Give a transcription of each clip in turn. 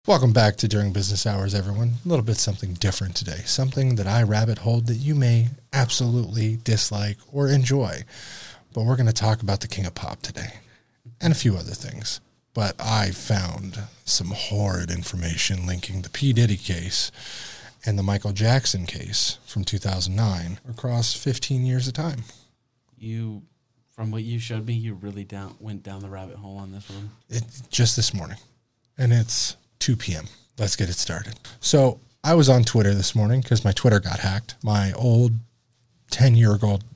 Welcome back to During Business Hours, everyone. A little bit something different today. Something that I rabbit hole that you may absolutely dislike or enjoy. But we're going to talk about the King of Pop today and a few other things. But I found some horrid information linking the P. Diddy case and the Michael Jackson case from 2009 across 15 years of time. From what you showed me, you really went down the rabbit hole on this one. Just this morning. And it's 2 p.m. Let's get it started. So I was on Twitter this morning because my Twitter got hacked. My old 15-year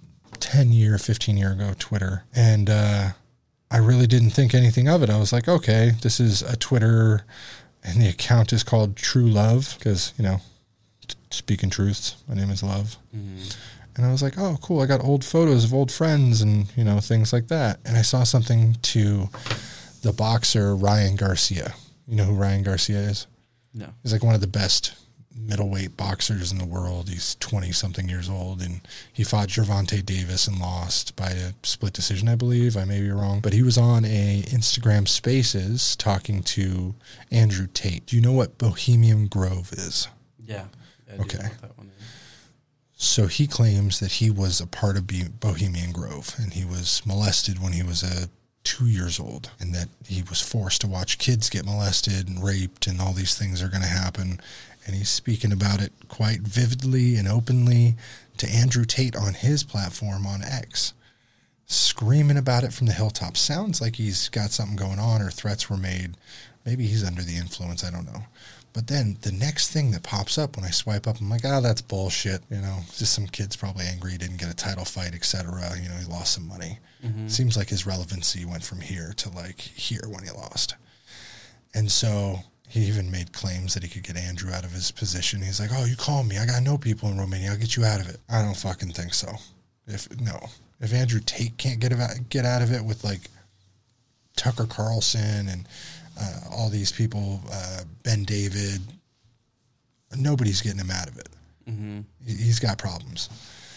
ago Twitter. And I really didn't think anything of it. I was like, okay, this is a Twitter and the account is called True Love because, speaking truths, my name is Love. Mm-hmm. And I was like, oh, cool. I got old photos of old friends and, things like that. And I saw something to the boxer Ryan Garcia. You know who Ryan Garcia is? No. He's like one of the best middleweight boxers in the world. He's 20-something years old, and he fought Gervonta Davis and lost by a split decision, I believe. I may be wrong. But he was on a Instagram Spaces talking to Andrew Tate. Do you know what Bohemian Grove is? Yeah. I okay. Do know what that one is. So he claims that he was a part of Bohemian Grove, and he was molested when he was 2 years old, and that he was forced to watch kids get molested and raped, and all these things are going to happen. And he's speaking about it quite vividly and openly to Andrew Tate on his platform on X, screaming about it from the hilltop. Sounds like he's got something going on or threats were made. Maybe he's under the influence. I don't know. But then the next thing that pops up when I swipe up, I'm like, that's bullshit. Just some kid's probably angry, he didn't get a title fight, etc. He lost some money. Mm-hmm. Seems like his relevancy went from here to here when he lost. And so he even made claims that he could get Andrew out of his position. He's like, oh, you call me. I know people in Romania. I'll get you out of it. I don't fucking think so. If Andrew Tate can't get out of it with Tucker Carlson and all these people, Ben David, nobody's getting him out of it. Mm-hmm. He's got problems.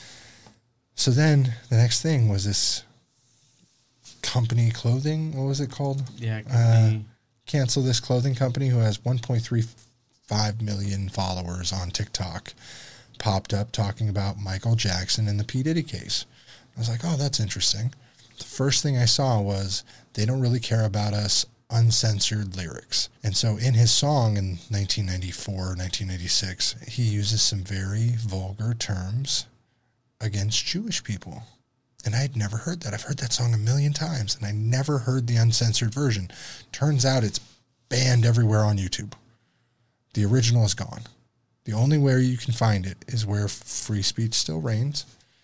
So then the next thing was this company clothing. What was it called? Yeah. Cancel This clothing company who has 1.35 million followers on TikTok popped up talking about Michael Jackson and the P. Diddy case. I was like, oh, that's interesting. The first thing I saw was they don't really care about us uncensored lyrics. And so in his song in 1994, 1996, he uses some very vulgar terms against Jewish people. And I had never heard that. I've heard that song a million times, and I never heard the uncensored version. Turns out it's banned everywhere on YouTube. The original is gone. The only way you can find it is where free speech still reigns,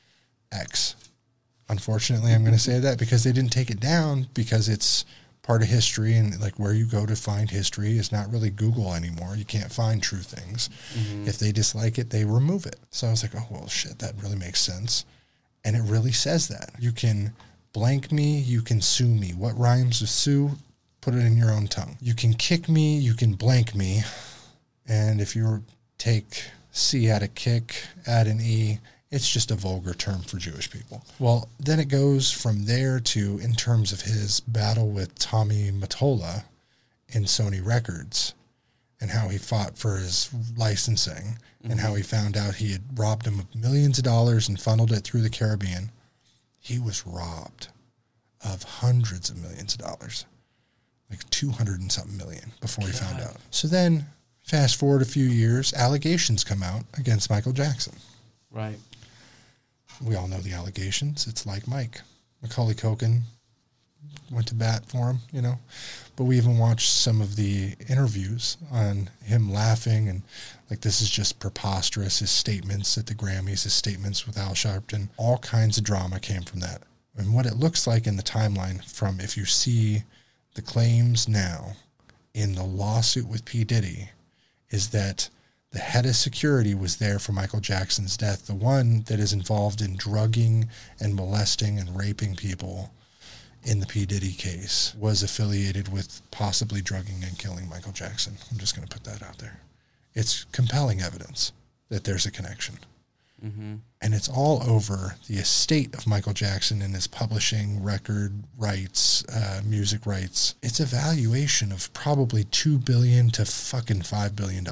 X. Unfortunately, I'm going to say that because they didn't take it down because it's part of history, and where you go to find history is not really Google anymore. You can't find true things. Mm-hmm. If they dislike it, they remove it. So I was like, oh, well, shit, that really makes sense. And it really says that. You can blank me, you can sue me. What rhymes with sue? Put it in your own tongue. You can kick me, you can blank me. And if you take C out of kick, add an E, it's just a vulgar term for Jewish people. Well, then it goes from there to, in terms of his battle with Tommy Mottola in Sony Records and how he fought for his licensing, mm-hmm. and how he found out he had robbed him of millions of dollars and funneled it through the Caribbean. He was robbed of hundreds of millions of dollars, 200 and something million before he found out. So then, fast forward a few years, allegations come out against Michael Jackson. Right. We all know the allegations. It's like Mike. Macaulay Culkin went to bat for him, But we even watched some of the interviews on him laughing and this is just preposterous. His statements at the Grammys, his statements with Al Sharpton, all kinds of drama came from that. And what it looks like in the timeline from if you see the claims now in the lawsuit with P. Diddy is that the head of security was there for Michael Jackson's death, the one that is involved in drugging and molesting and raping people in the P. Diddy case, was affiliated with possibly drugging and killing Michael Jackson. I'm just going to put that out there. It's compelling evidence that there's a connection. And it's all over the estate of Michael Jackson and his publishing, record rights, music rights. It's a valuation of probably $2 billion to fucking $5 billion.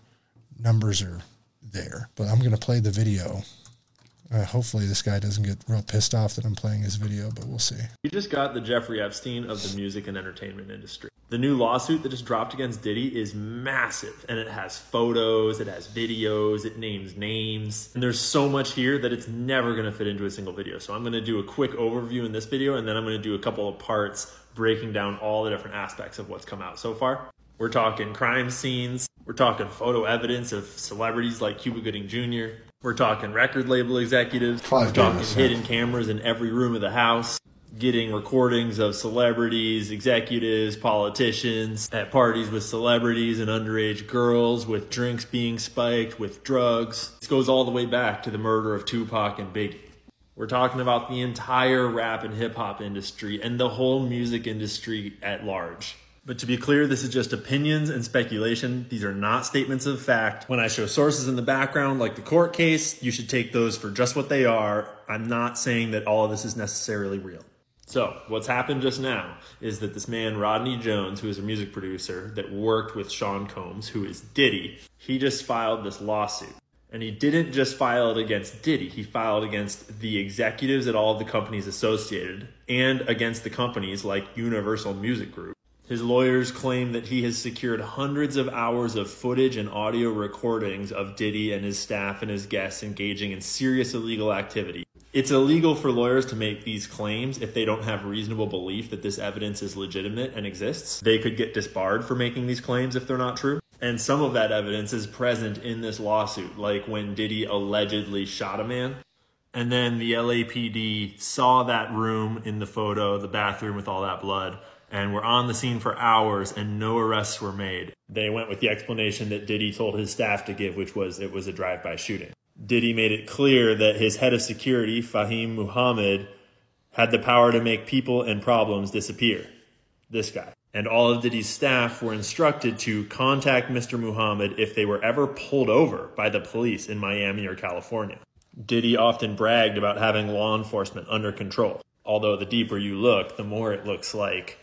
Numbers are there. But I'm going to play the video. Hopefully this guy doesn't get real pissed off that I'm playing his video, but we'll see. You just got the Jeffrey Epstein of the music and entertainment industry. The new lawsuit that just dropped against Diddy is massive, and it has photos, it has videos, it names names, and there's so much here that it's never going to fit into a single video. So I'm going to do a quick overview in this video, and then I'm going to do a couple of parts breaking down all the different aspects of what's come out so far. We're talking crime scenes, we're talking photo evidence of celebrities like Cuba Gooding Jr., we're talking record label executives, we're talking hidden cameras in every room of the house, getting recordings of celebrities, executives, politicians at parties with celebrities and underage girls, with drinks being spiked, with drugs. This goes all the way back to the murder of Tupac and Biggie. We're talking about the entire rap and hip hop industry and the whole music industry at large. But to be clear, this is just opinions and speculation. These are not statements of fact. When I show sources in the background, like the court case, you should take those for just what they are. I'm not saying that all of this is necessarily real. So what's happened just now is that this man, Rodney Jones, who is a music producer that worked with Sean Combs, who is Diddy, he just filed this lawsuit. And he didn't just file it against Diddy. He filed against the executives at all of the companies associated and against the companies like Universal Music Group. His lawyers claim that he has secured hundreds of hours of footage and audio recordings of Diddy and his staff and his guests engaging in serious illegal activity. It's illegal for lawyers to make these claims if they don't have reasonable belief that this evidence is legitimate and exists. They could get disbarred for making these claims if they're not true. And some of that evidence is present in this lawsuit, like when Diddy allegedly shot a man. And then the LAPD saw that room in the photo, the bathroom with all that blood, and were on the scene for hours and no arrests were made. They went with the explanation that Diddy told his staff to give, which was it was a drive-by shooting. Diddy made it clear that his head of security, Fahim Muhammad, had the power to make people and problems disappear. This guy. And all of Diddy's staff were instructed to contact Mr. Muhammad if they were ever pulled over by the police in Miami or California. Diddy often bragged about having law enforcement under control. Although the deeper you look, the more it looks like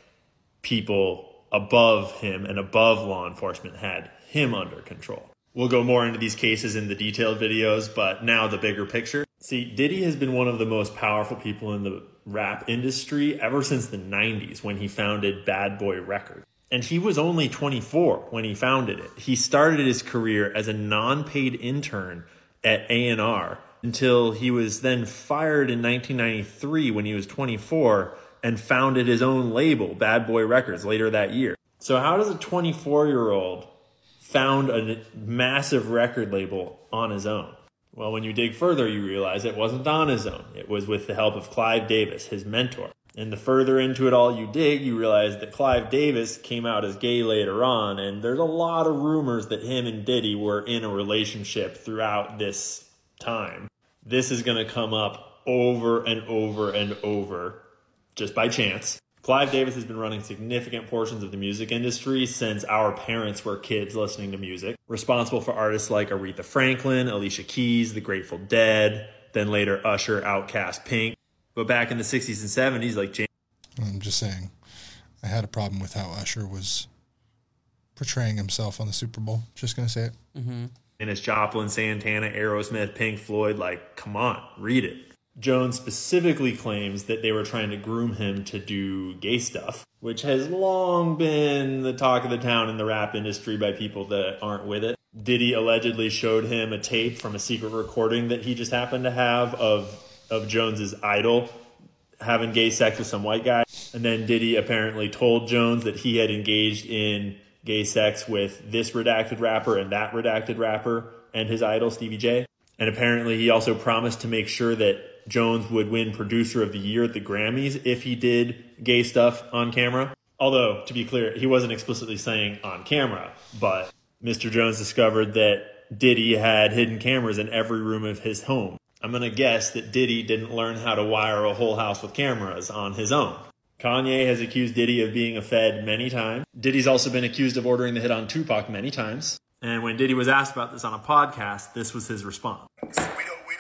people above him and above law enforcement had him under control. We'll go more into these cases in the detailed videos, but now the bigger picture. See, Diddy has been one of the most powerful people in the rap industry ever since the 90s when he founded Bad Boy Records. And he was only 24 when he founded it. He started his career as a non-paid intern at A&R until he was then fired in 1993 when he was 24 and founded his own label, Bad Boy Records, later that year. So how does a 24-year-old found a massive record label on his own? Well, when you dig further, you realize it wasn't on his own. It was with the help of Clive Davis, his mentor. And the further into it all you dig, you realize that Clive Davis came out as gay later on, and there's a lot of rumors that him and Diddy were in a relationship throughout this time. This is going to come up over and over and over, just by chance. Clive Davis has been running significant portions of the music industry since our parents were kids listening to music. Responsible for artists like Aretha Franklin, Alicia Keys, The Grateful Dead, then later Usher, Outkast, Pink. But back in the 60s and 70s, like James... I'm just saying, I had a problem with how Usher was portraying himself on the Super Bowl. Just going to say it. Mm-hmm. And it's Joplin, Santana, Aerosmith, Pink Floyd, like, come on, read it. Jones specifically claims that they were trying to groom him to do gay stuff, which has long been the talk of the town in the rap industry by people that aren't with it. Diddy allegedly showed him a tape from a secret recording that he just happened to have of Jones's idol having gay sex with some white guy. And then Diddy apparently told Jones that he had engaged in gay sex with this redacted rapper and that redacted rapper and his idol, Stevie J. And apparently he also promised to make sure that Jones would win Producer of the Year at the Grammys if he did gay stuff on camera. Although, to be clear, he wasn't explicitly saying on camera, but Mr. Jones discovered that Diddy had hidden cameras in every room of his home. I'm going to guess that Diddy didn't learn how to wire a whole house with cameras on his own. Kanye has accused Diddy of being a Fed many times. Diddy's also been accused of ordering the hit on Tupac many times. And when Diddy was asked about this on a podcast, this was his response. We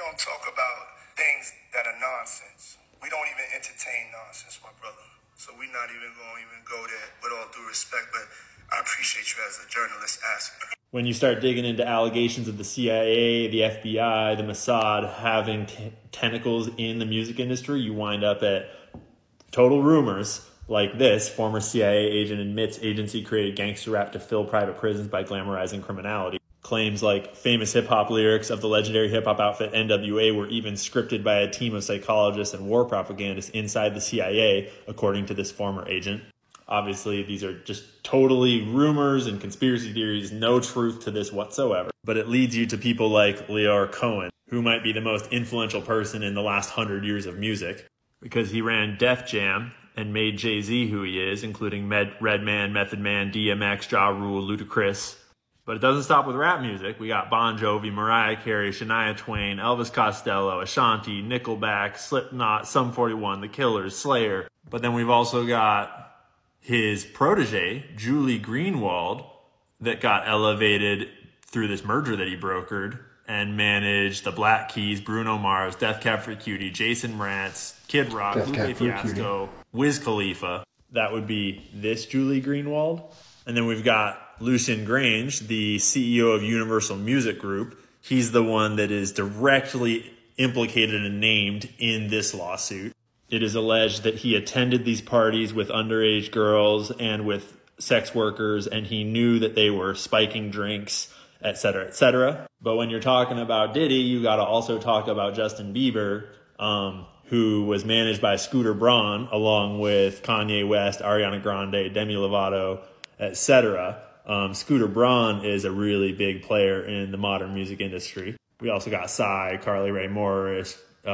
as a journalist aspect. When you start digging into allegations of the CIA, the FBI, the Mossad having tentacles in the music industry, you wind up at total rumors like this. Former CIA agent admits agency created gangster rap to fill private prisons by glamorizing criminality. Claims like famous hip-hop lyrics of the legendary hip-hop outfit NWA were even scripted by a team of psychologists and war propagandists inside the CIA, according to this former agent. Obviously, these are just totally rumors and conspiracy theories, no truth to this whatsoever. But it leads you to people like Leor Cohen, who might be the most influential person in the last 100 years of music, because he ran Def Jam and made Jay-Z who he is, including Redman, Method Man, DMX, Ja Rule, Ludacris. But it doesn't stop with rap music. We got Bon Jovi, Mariah Carey, Shania Twain, Elvis Costello, Ashanti, Nickelback, Slipknot, Sum 41, The Killers, Slayer. But then we've also got his protege, Julie Greenwald, that got elevated through this merger that he brokered and managed the Black Keys, Bruno Mars, Death Cab for Cutie, Jason Mraz, Kid Rock, Lupe Fiasco, Wiz Khalifa. That would be this Julie Greenwald. And then we've got Lucian Grange, the CEO of Universal Music Group. He's the one that is directly implicated and named in this lawsuit. It is alleged that he attended these parties with underage girls and with sex workers, and he knew that they were spiking drinks, etc., etc. But when you're talking about Diddy, you got to also talk about Justin Bieber, who was managed by Scooter Braun, along with Kanye West, Ariana Grande, Demi Lovato, etc. Scooter Braun is a really big player in the modern music industry. We also got Psy, Carly Rae Morris,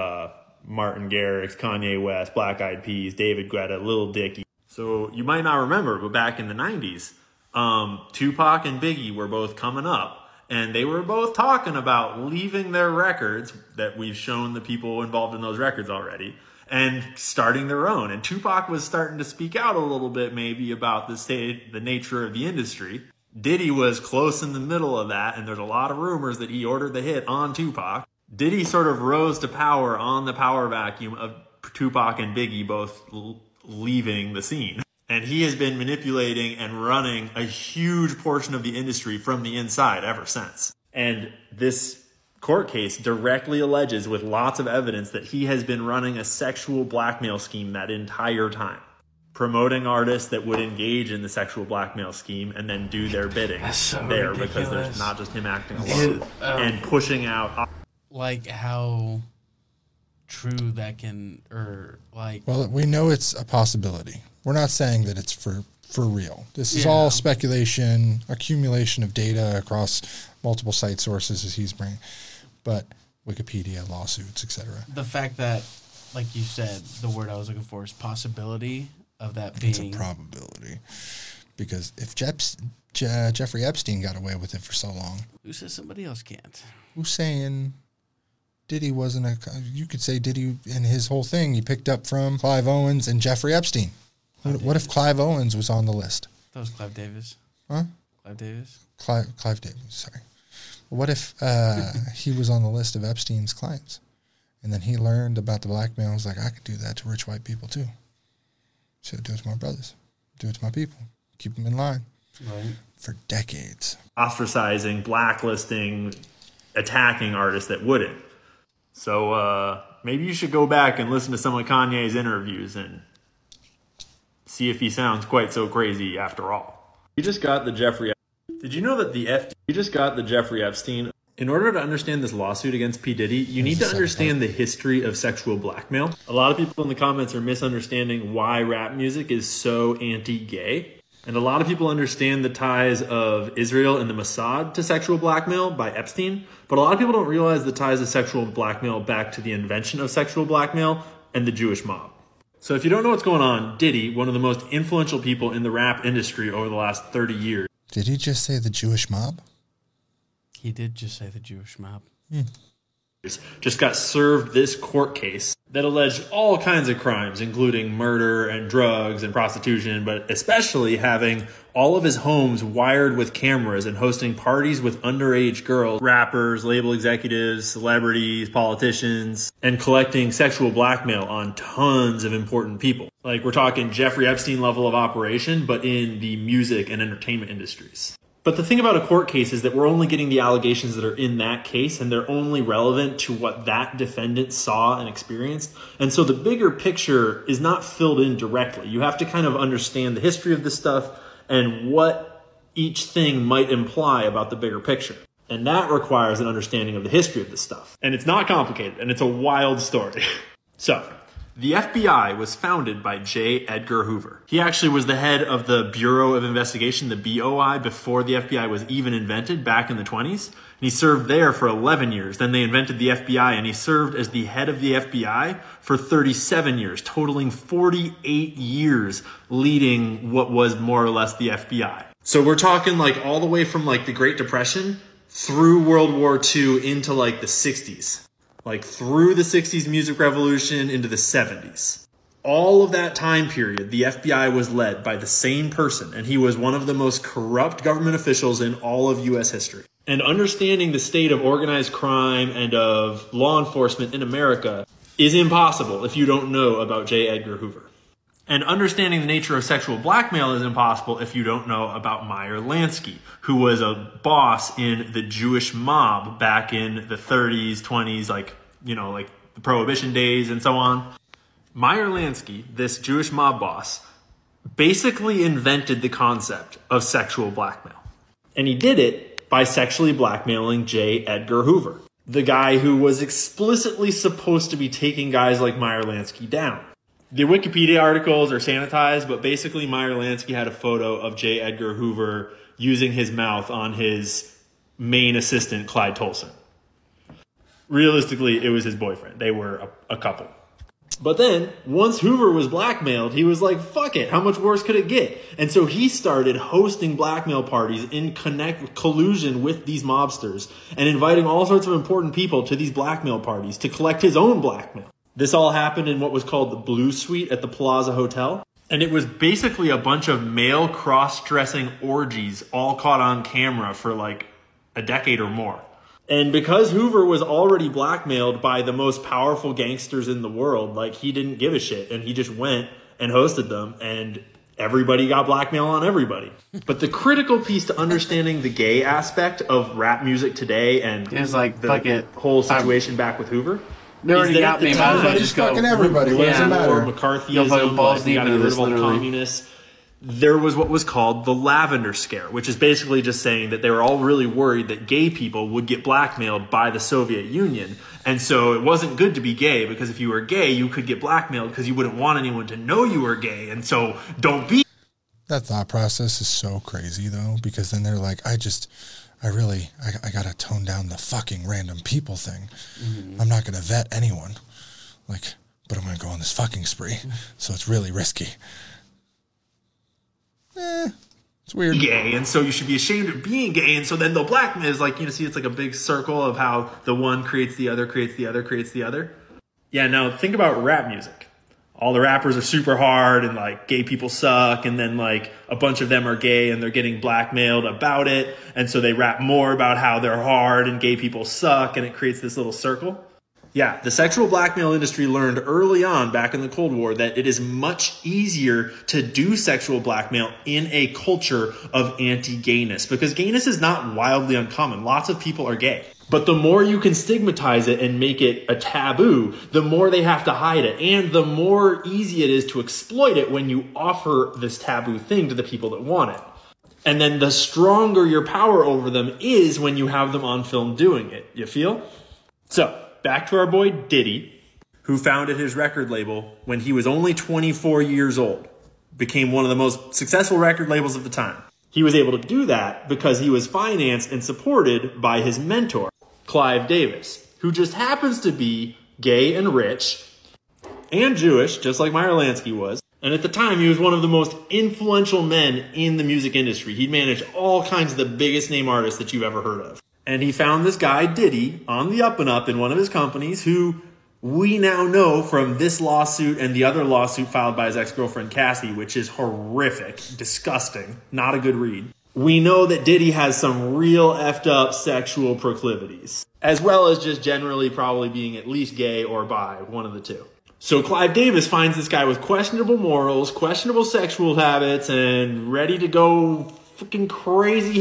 Martin Garrix, Kanye West, Black Eyed Peas, David Guetta, Lil Dicky. So you might not remember, but back in the 90s, Tupac and Biggie were both coming up, and they were both talking about leaving their records that we've shown the people involved in those records already and starting their own. And Tupac was starting to speak out a little bit maybe about the nature of the industry. Diddy was close in the middle of that, and there's a lot of rumors that he ordered the hit on Tupac. Diddy sort of rose to power on the power vacuum of Tupac and Biggie both leaving the scene. And he has been manipulating and running a huge portion of the industry from the inside ever since. And this court case directly alleges with lots of evidence that he has been running a sexual blackmail scheme that entire time, promoting artists that would engage in the sexual blackmail scheme and then do their bidding there ridiculous. Because there's not just him acting alone and pushing out. Like how true that can, or like. Well, we know it's a possibility. We're not saying that it's for real. This is all speculation, accumulation of data across multiple site sources as he's bringing, but Wikipedia, lawsuits, etc. The fact that, like you said, the word I was looking for is possibility of that being. It's a probability. Because if Jeffrey Epstein got away with it for so long. Who says somebody else can't? Who's saying Diddy wasn't you could say Diddy and his whole thing he picked up from Clive Owens and Jeffrey Epstein. What if Clive Owens was on the list? That was Clive Davis. Huh? Clive Davis? Clive Davis, sorry. What if he was on the list of Epstein's clients? And then he learned about the blackmail and was like, I could do that to rich white people too. So do it to my brothers. Do it to my people. Keep them in line. Right. For decades. Ostracizing, blacklisting, attacking artists that wouldn't. So maybe you should go back and listen to some of Kanye's interviews and see if he sounds quite so crazy after all. You just got the Jeffrey. Did you know that you just got the Jeffrey Epstein? In order to understand this lawsuit against P. Diddy, you need to understand the history of sexual blackmail. A lot of people in the comments are misunderstanding why rap music is so anti-gay. And a lot of people understand the ties of Israel and the Mossad to sexual blackmail by Epstein. But a lot of people don't realize the ties of sexual blackmail back to the invention of sexual blackmail and the Jewish mob. So if you don't know what's going on, Diddy, one of the most influential people in the rap industry over the last 30 years. Did he just say the Jewish mob? He did just say the Jewish mob. Just got served this court case that alleged all kinds of crimes, including murder and drugs and prostitution, but especially having all of his homes wired with cameras and hosting parties with underage girls, rappers, label executives, celebrities, politicians, and collecting sexual blackmail on tons of important people. Like, we're talking Jeffrey Epstein level of operation, but in the music and entertainment industries. But the thing about a court case is that we're only getting the allegations that are in that case, and they're only relevant to what that defendant saw and experienced. And so the bigger picture is not filled in directly. You have to kind of understand the history of this stuff and what each thing might imply about the bigger picture. And that requires an understanding of the history of this stuff. And it's not complicated, and it's a wild story. So, the FBI was founded by J. Edgar Hoover. He actually was the head of the Bureau of Investigation, the BOI, before the FBI was even invented back in the 20s. And he served there for 11 years. Then they invented the FBI, and he served as the head of the FBI for 37 years, totaling 48 years leading what was more or less the FBI. So we're talking like all the way from like the Great Depression through World War II into like the 60s. Like through the 60s music revolution into the 70s. All of that time period, the FBI was led by the same person, and he was one of the most corrupt government officials in all of U.S. history. And understanding the state of organized crime and of law enforcement in America is impossible if you don't know about J. Edgar Hoover. And understanding the nature of sexual blackmail is impossible if you don't know about Meyer Lansky, who was a boss in the Jewish mob back in the 30s, 20s, like the Prohibition days and so on. Meyer Lansky, this Jewish mob boss, basically invented the concept of sexual blackmail. And he did it by sexually blackmailing J. Edgar Hoover, the guy who was explicitly supposed to be taking guys like Meyer Lansky down. The Wikipedia articles are sanitized, but basically Meyer Lansky had a photo of J. Edgar Hoover using his mouth on his main assistant, Clyde Tolson. Realistically, it was his boyfriend. They were a couple. But then, once Hoover was blackmailed, he was like, fuck it, how much worse could it get? And so he started hosting blackmail parties in collusion with these mobsters and inviting all sorts of important people to these blackmail parties to collect his own blackmail. This all happened in what was called the Blue Suite at the Plaza Hotel. And it was basically a bunch of male cross-dressing orgies all caught on camera for like a decade or more. And because Hoover was already blackmailed by the most powerful gangsters in the world, like he didn't give a shit. And he just went and hosted them, and everybody got blackmail on everybody. But the critical piece to understanding the gay aspect of rap music today and It's like, the fuck it. whole situation back with Hoover, They already that got at the me. time- Might as well Everybody's just go. fucking everybody. What does it matter? or You'll McCarthyism, fucking balls like we deep got to into get rid this, of all the literally. communists. There was what was called the Lavender Scare, which is basically just saying that they were all really worried that gay people would get blackmailed by the Soviet Union. And so it wasn't good to be gay, because if you were gay, you could get blackmailed because you wouldn't want anyone to know you were gay. And so don't be. That thought process is so crazy, though, because then they're like, I got to tone down the fucking random people thing. Mm-hmm. I'm not going to vet anyone. Like, but I'm going to go on this fucking spree. So it's really risky. It's weird. Gay, and so you should be ashamed of being gay, and so then they'll blackmail. Is like, see, it's like a big circle of how the one creates the other, creates the other, creates the other. Yeah, now think about rap music. All the rappers are super hard, and like gay people suck, and then like a bunch of them are gay and they're getting blackmailed about it, and so they rap more about how they're hard and gay people suck, and it creates this little circle. Yeah, the sexual blackmail industry learned early on back in the Cold War that it is much easier to do sexual blackmail in a culture of anti-gayness, because gayness is not wildly uncommon. Lots of people are gay. But the more you can stigmatize it and make it a taboo, the more they have to hide it. And the more easy it is to exploit it when you offer this taboo thing to the people that want it. And then the stronger your power over them is when you have them on film doing it. You feel? So, back to our boy Diddy, who founded his record label when he was only 24 years old. Became one of the most successful record labels of the time. He was able to do that because he was financed and supported by his mentor, Clive Davis, who just happens to be gay and rich and Jewish, just like Meyer Lansky was. And at the time, he was one of the most influential men in the music industry. He managed all kinds of the biggest name artists that you've ever heard of. And he found this guy, Diddy, on the up and up in one of his companies who We now know from this lawsuit and the other lawsuit filed by his ex-girlfriend Cassie, which is horrific, disgusting, not a good read. We know that Diddy has some real effed up sexual proclivities, as well as just generally probably being at least gay or bi, one of the two. So Clive Davis finds this guy with questionable morals, questionable sexual habits, and ready to go freaking crazy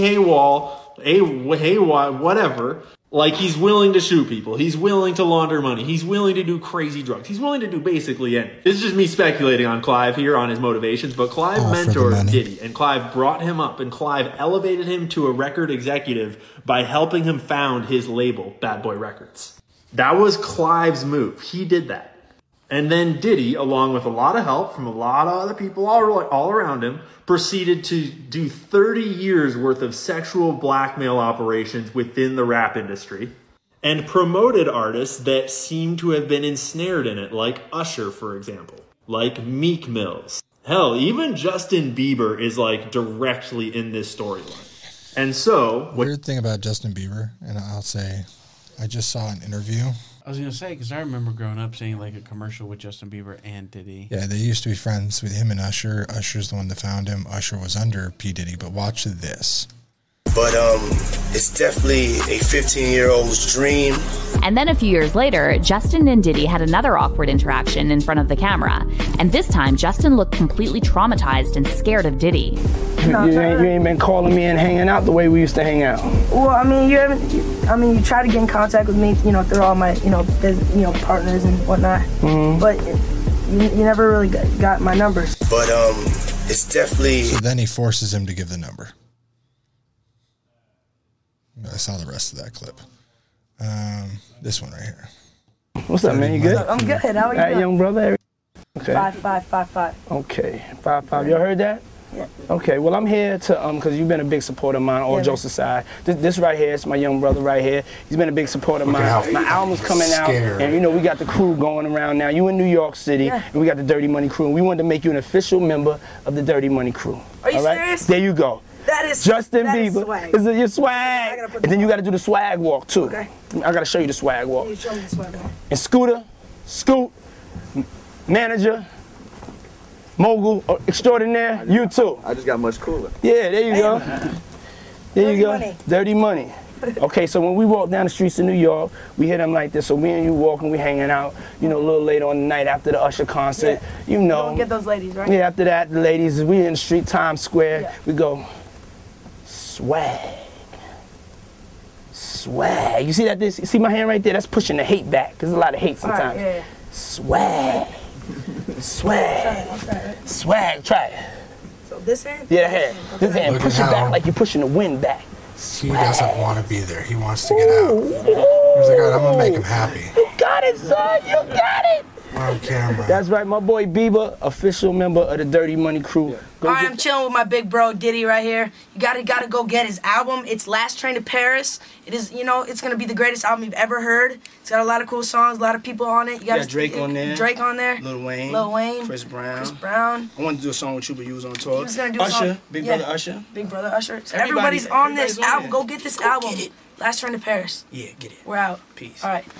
whatever. Like, he's willing to shoot people. He's willing to launder money. He's willing to do crazy drugs. He's willing to do basically anything. This is just me speculating on Clive here, on his motivations, but Clive mentored Diddy, and Clive brought him up, and Clive elevated him to a record executive by helping him found his label, Bad Boy Records. That was Clive's move. He did that. And then Diddy, along with a lot of help from a lot of other people all around him, proceeded to do 30 years worth of sexual blackmail operations within the rap industry and promoted artists that seem to have been ensnared in it, like Usher, for example, like Meek Mills. Hell, even Justin Bieber is like directly in this storyline. And so... Weird thing about Justin Bieber, and I'll say, I just saw an interview. I was going to say, because I remember growing up seeing like a commercial with Justin Bieber and Diddy. Yeah, they used to be friends with him and Usher. Usher's the one that found him. Usher was under P. Diddy, but watch this. But it's definitely a 15-year-old's dream. And then a few years later, Justin and Diddy had another awkward interaction in front of the camera. And this time, Justin looked completely traumatized and scared of Diddy. You ain't been calling me and hanging out the way we used to hang out. Well, I mean, you try to get in contact with me, through all my, partners and whatnot. Mm-hmm. But you never really got my numbers. But it's definitely... So then he forces him to give the number. I saw the rest of that clip. This one right here. What's up, man? You good? I'm good. How are you doing? Young brother? Okay. 5'5". Okay, 5'5". You heard that? Yeah. Okay, well, I'm here to, because you've been a big supporter of mine, all jokes aside. This right here is my young brother right here. He's been a big supporter of mine. My album's coming out, and we got the crew going around now. You in New York City, and we got the Dirty Money Crew, and we wanted to make you an official member of the Dirty Money Crew. Are you serious? There you go. That is Justin that Bieber. Is swag. Is it your swag? And then you got to do the swag walk too. Okay. I got to show you the swag walk. You show me the swag walk. And Scooter, Scoot, manager, mogul extraordinaire, you too. I just got much cooler. Yeah, there you go. There you go. Money. Dirty money. Okay, so when we walk down the streets of New York, we hit them like this. So me and you walking, we hanging out, a little later on the night after the Usher concert. Yeah. You don't get those ladies, right? Yeah, after that, the ladies, we in the street, Times Square. We go, swag. Swag. You see that? You see my hand right there? That's pushing the hate back. There's a lot of hate sometimes. Right, yeah. Swag. Swag. Swag. Try it. So this hand? Yeah, hand. This hand. Push it back like you're pushing the wind back. He doesn't want to be there. He wants to get out. He's like, all right, I'm going to make him happy. You got it, son. You got it. On camera. That's right, my boy Bieber, official member of the Dirty Money Crew. I'm chilling with my big bro Diddy right here. You gotta go get his album. It's Last Train to Paris. It is, it's gonna be the greatest album you've ever heard. It's got a lot of cool songs, a lot of people on it. You got Drake on there. Drake on there. Lil Wayne. Chris Brown. I wanted to do a song with you, but you was on tour. He was gonna do Usher, a song. Big Brother Usher. Big Brother Usher. So everybody's on this album. Go get this album. Get it. Last Train to Paris. Yeah, get it. We're out. Peace. All right.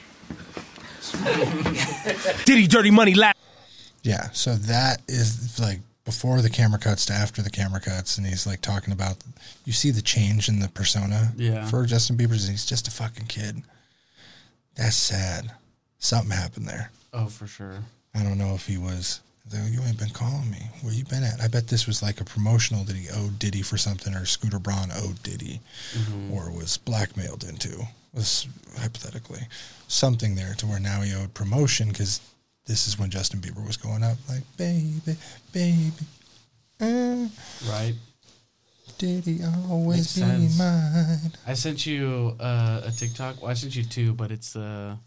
Diddy Dirty Money Lap. Yeah, so that is like before the camera cuts to after the camera cuts, and he's like talking about, you see the change in the persona for Justin Bieber. He's just a fucking kid. That's sad. Something happened there. Oh, for sure. I don't know if he was, you ain't been calling me. Where you been at? I bet this was like a promotional that he owed Diddy for something, or Scooter Braun owed Diddy, or was blackmailed into. Was hypothetically something there to where now he owed promotion, because this is when Justin Bieber was going up like, baby, right. Did he always be mine? I sent you a TikTok. Well, I sent you two, but it's a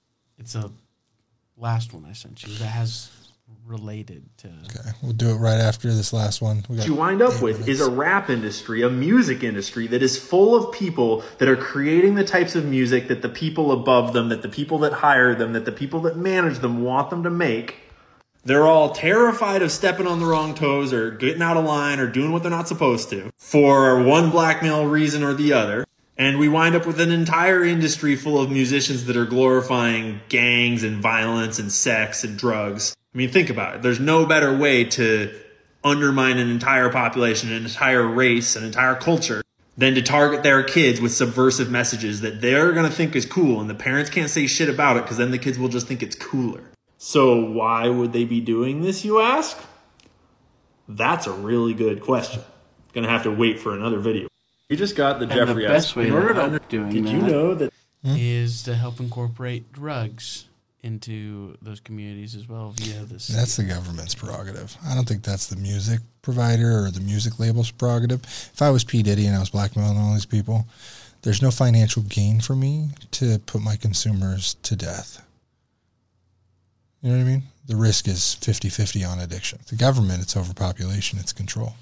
last one I sent you that has related to. Okay, we'll do it right after this last one. What you wind up with is a rap industry, a music industry that is full of people that are creating the types of music that the people above them, that the people that hire them, that the people that manage them want them to make. They're all terrified of stepping on the wrong toes or getting out of line or doing what they're not supposed to for one blackmail reason or the other. And we wind up with an entire industry full of musicians that are glorifying gangs and violence and sex and drugs. I mean, think about it. There's no better way to undermine an entire population, an entire race, an entire culture than to target their kids with subversive messages that they're going to think is cool. And the parents can't say shit about it because then the kids will just think it's cooler. So why would they be doing this, you ask? That's a really good question. Going to have to wait for another video. We just got the Jeffrey Epstein. In order to doing did you know that is to help incorporate drugs into those communities as well via this. That's the government's prerogative. I don't think that's the music provider or the music label's prerogative. If I was P. Diddy and I was blackmailing all these people, there's no financial gain for me to put my consumers to death. You know what I mean? The risk is 50-50 on addiction. The government, it's overpopulation, it's control.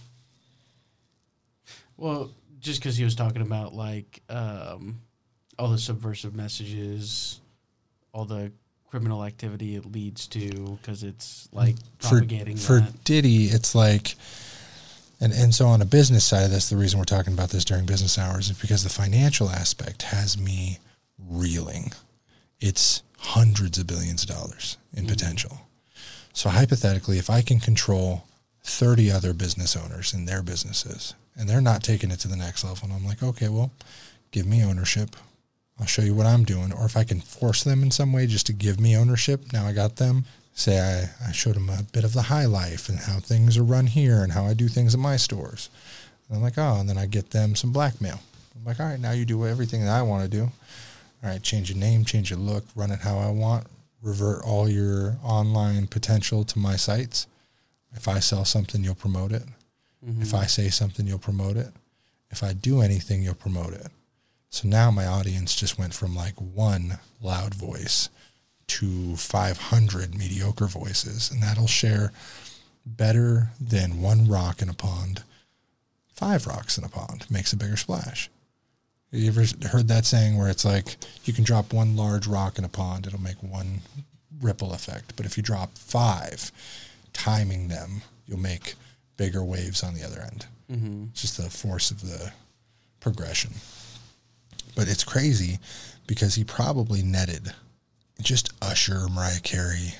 Well, just because he was talking about like all the subversive messages, all the criminal activity it leads to, because it's like propagating for that. Diddy, it's like, and so on a business side of this, the reason we're talking about this during business hours is because the financial aspect has me reeling. It's hundreds of billions of dollars in potential. So hypothetically, if I can control 30 other business owners in their businesses, and they're not taking it to the next level, and I'm like, okay, well, give me ownership. I'll show you what I'm doing. Or if I can force them in some way just to give me ownership, now I got them. Say I showed them a bit of the high life and how things are run here and how I do things in my stores. And I'm like, oh, and then I get them some blackmail. I'm like, all right, now you do everything that I want to do. All right, change your name, change your look, run it how I want, revert all your online potential to my sites. If I sell something, you'll promote it. Mm-hmm. If I say something, you'll promote it. If I do anything, you'll promote it. So now my audience just went from like one loud voice to 500 mediocre voices, and that'll share better than one rock in a pond. 5 rocks in a pond makes a bigger splash. You ever heard that saying where it's like you can drop one large rock in a pond, it'll make one ripple effect. But if you drop 5, timing them, you'll make bigger waves on the other end. Mm-hmm. It's just the force of the progression. But it's crazy because he probably netted just Usher, Mariah Carey,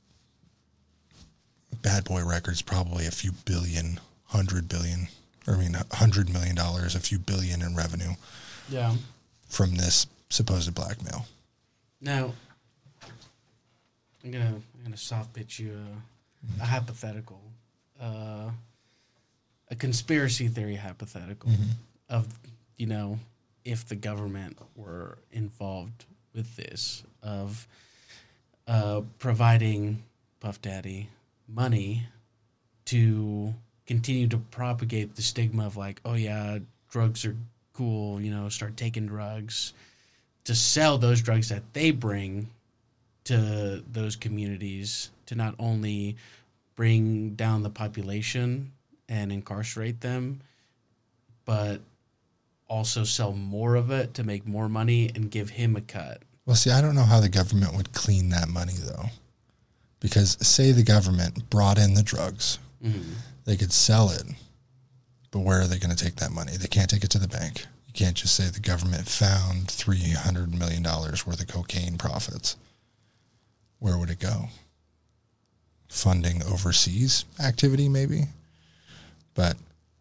Bad Boy Records, probably a few billion, $100 million, a few billion in revenue. Yeah. From this supposed blackmail. Now, I'm gonna soft pitch you a hypothetical, a conspiracy theory hypothetical of, you know, if the government were involved with this, of providing Puff Daddy money to continue to propagate the stigma of like, oh yeah, drugs are cool, you know, start taking drugs, to sell those drugs that they bring to those communities to not only bring down the population and incarcerate them, but also sell more of it to make more money and give him a cut. Well, see, I don't know how the government would clean that money, though. Because say the government brought in the drugs, they could sell it, but where are they going to take that money? They can't take it to the bank. You can't just say the government found $300 million worth of cocaine profits. Where would it go? Funding overseas activity, maybe? But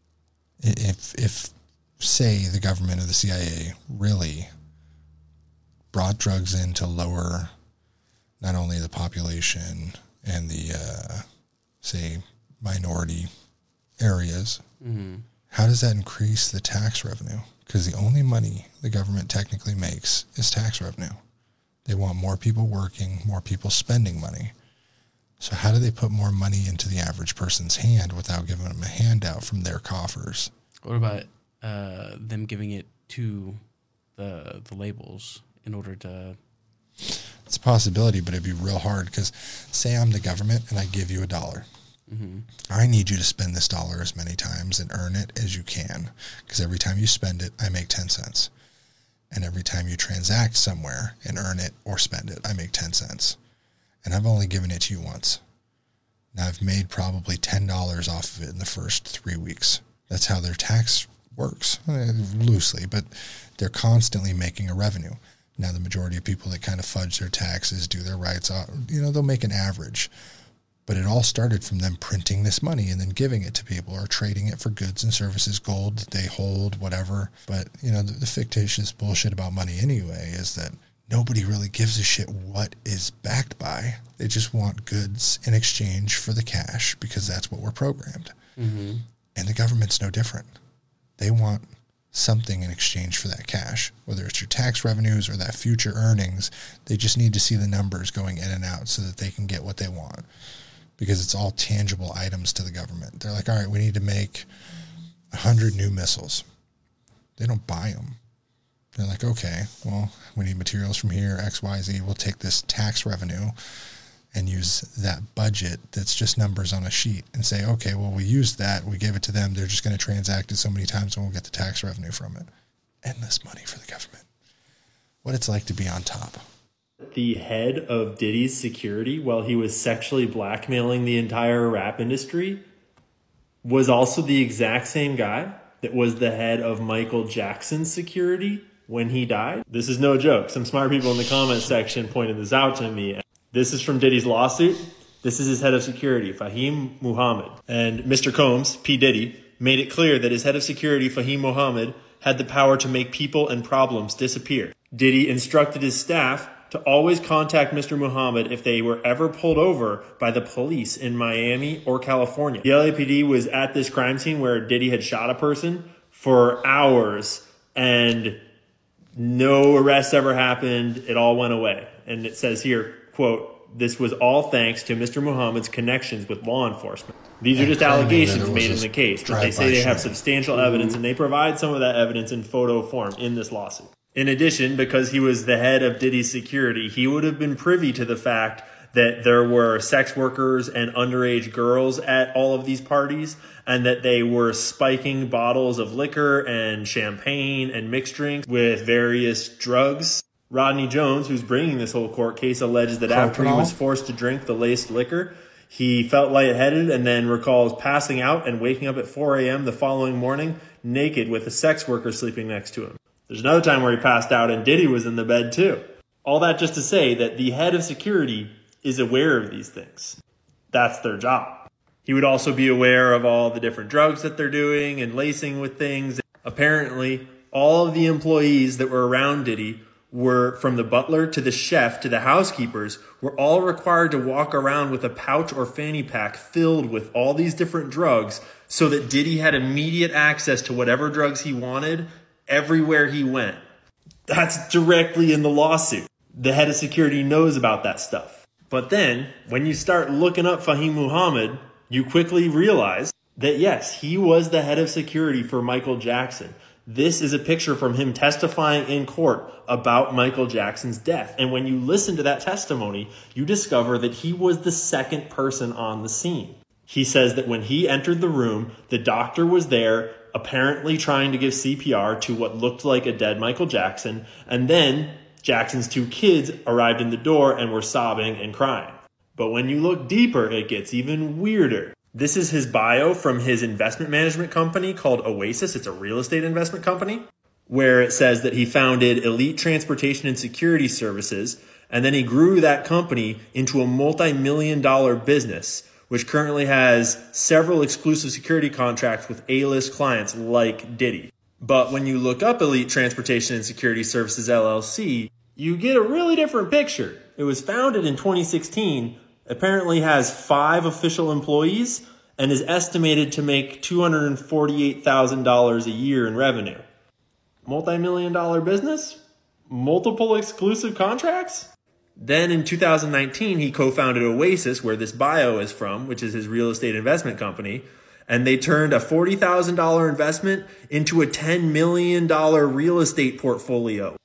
if say the government or the CIA really brought drugs in to lower not only the population and the, say, minority areas, how does that increase the tax revenue? Because the only money the government technically makes is tax revenue. They want more people working, more people spending money. So how do they put more money into the average person's hand without giving them a handout from their coffers? What about them giving it to the labels in order to... It's a possibility, but it'd be real hard because say I'm the government and I give you $1. I need you to spend this dollar as many times and earn it as you can, because every time you spend it, I make 10 cents. And every time you transact somewhere and earn it or spend it, I make 10 cents. And I've only given it to you once. Now I've made probably $10 off of it in the first 3 weeks. That's how their tax works, loosely, but they're constantly making a revenue. Now, the majority of people that kind of fudge their taxes, do their rights, they'll make an average. But it all started from them printing this money and then giving it to people or trading it for goods and services, gold that they hold, whatever. But, the fictitious bullshit about money anyway is that nobody really gives a shit what is backed by. They just want goods in exchange for the cash because that's what we're programmed. Mm-hmm. And the government's no different. They want something in exchange for that cash, whether it's your tax revenues or that future earnings. They just need to see the numbers going in and out so that they can get what they want, because it's all tangible items to the government. They're like, all right, we need to make 100 new missiles. They don't buy them. They're like, okay, well, we need materials from here, X, Y, Z. We'll take this tax revenue and use that budget that's just numbers on a sheet and say, okay, well, we used that. We gave it to them. They're just going to transact it so many times and we'll get the tax revenue from it. Endless money for the government. What it's like to be on top. The head of Diddy's security, while he was sexually blackmailing the entire rap industry, was also the exact same guy that was the head of Michael Jackson's security when he died. This is no joke. Some smart people in the comments section pointed this out to me. This is from Diddy's lawsuit. This is his head of security, Fahim Muhammad. And Mr. Combs, P. Diddy, made it clear that his head of security, Fahim Muhammad, had the power to make people and problems disappear. Diddy instructed his staff to always contact Mr. Muhammad if they were ever pulled over by the police in Miami or California. The LAPD was at this crime scene where Diddy had shot a person for hours and no arrests ever happened. It all went away. And it says here, quote, "This was all thanks to Mr. Muhammad's connections with law enforcement." These are just allegations made in the case, but they say they have substantial evidence, and they provide some of that evidence in photo form in this lawsuit. In addition, because he was the head of Diddy's security, he would have been privy to the fact that there were sex workers and underage girls at all of these parties, and that they were spiking bottles of liquor and champagne and mixed drinks with various drugs. Rodney Jones, who's bringing this whole court case, alleges that after he was forced to drink the laced liquor, he felt lightheaded and then recalls passing out and waking up at 4 a.m. the following morning naked with a sex worker sleeping next to him. There's another time where he passed out and Diddy was in the bed too. All that just to say that the head of security is aware of these things. That's their job. He would also be aware of all the different drugs that they're doing and lacing with things. Apparently, all of the employees that were around Diddy were, from the butler to the chef to the housekeepers, were all required to walk around with a pouch or fanny pack filled with all these different drugs so that Diddy had immediate access to whatever drugs he wanted everywhere he went. That's directly in the lawsuit. The head of security knows about that stuff. But then, when you start looking up Fahim Muhammad, you quickly realize that yes, he was the head of security for Michael Jackson. This is a picture from him testifying in court about Michael Jackson's death. And when you listen to that testimony, you discover that he was the second person on the scene. He says that when he entered the room, the doctor was there, apparently trying to give CPR to what looked like a dead Michael Jackson. And then Jackson's two kids arrived in the door and were sobbing and crying. But when you look deeper, it gets even weirder. This is his bio from his investment management company called Oasis. It's a real estate investment company, where it says that he founded Elite Transportation and Security Services, and then he grew that company into a multi-million-dollar business, which currently has several exclusive security contracts with A-list clients like Diddy. But when you look up Elite Transportation and Security Services, LLC, you get a really different picture. It was founded in 2016, apparently has 5 official employees, and is estimated to make $248,000 a year in revenue. Multi-million-dollar business? Multiple exclusive contracts? Then in 2019, he co-founded Oasis, where this bio is from, which is his real estate investment company, and they turned a $40,000 investment into a $10 million real estate portfolio.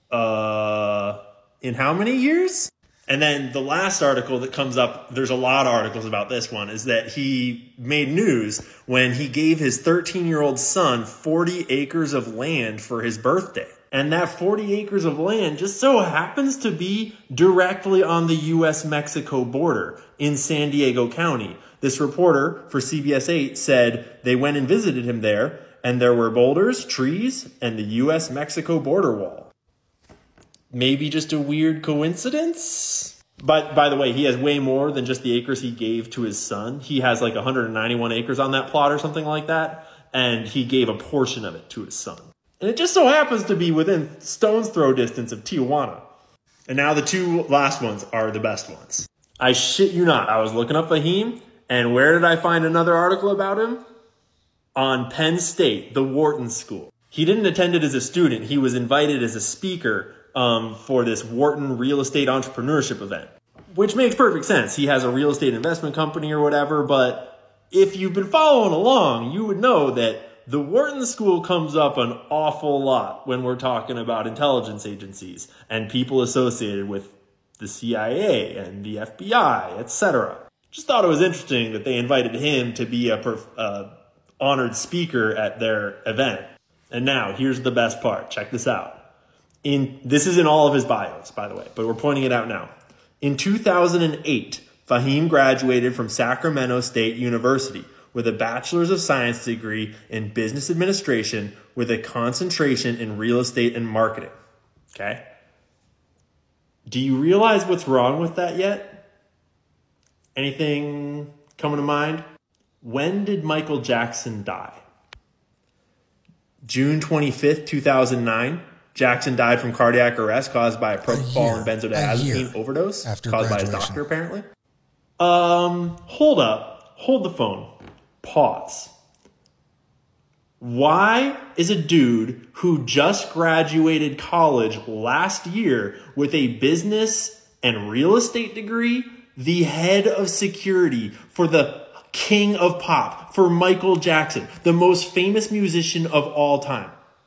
In how many years? And then the last article that comes up, there's a lot of articles about this one, is that he made news when he gave his 13-year-old son 40 acres of land for his birthday. And that 40 acres of land just so happens to be directly on the U.S.-Mexico border in San Diego County. This reporter for CBS 8 said they went and visited him there, and there were boulders, trees, and the U.S.-Mexico border wall. Maybe just a weird coincidence? But by the way, he has way more than just the acres he gave to his son. He has like 191 acres on that plot or something like that, and he gave a portion of it to his son. And it just so happens to be within stone's throw distance of Tijuana. And now the two last ones are the best ones. I shit you not, I was looking up Fahim, and where did I find another article about him? On Penn State, the Wharton School. He didn't attend it as a student. He was invited as a speaker for this Wharton real estate entrepreneurship event, which makes perfect sense. He has a real estate investment company or whatever, but if you've been following along, you would know that the Wharton School comes up an awful lot when we're talking about intelligence agencies and people associated with the CIA and the FBI, etc. Just thought it was interesting that they invited him to be a honored speaker at their event. And now, here's the best part. Check this out. This is in all of his bios, by the way, but we're pointing it out now. In 2008, Fahim graduated from Sacramento State University with a Bachelor's of Science degree in Business Administration with a concentration in real estate and marketing. Okay? Do you realize what's wrong with that yet? Anything coming to mind? When did Michael Jackson die? June 25th, 2009. Jackson died from cardiac arrest caused by a propofol and benzodiazepine overdose caused by his doctor, apparently. Hold up. Hold the phone. Pause. Why is a dude who just graduated college last year with a business and real estate degree the head of security for the king of pop, for Michael Jackson, the most famous musician of all time?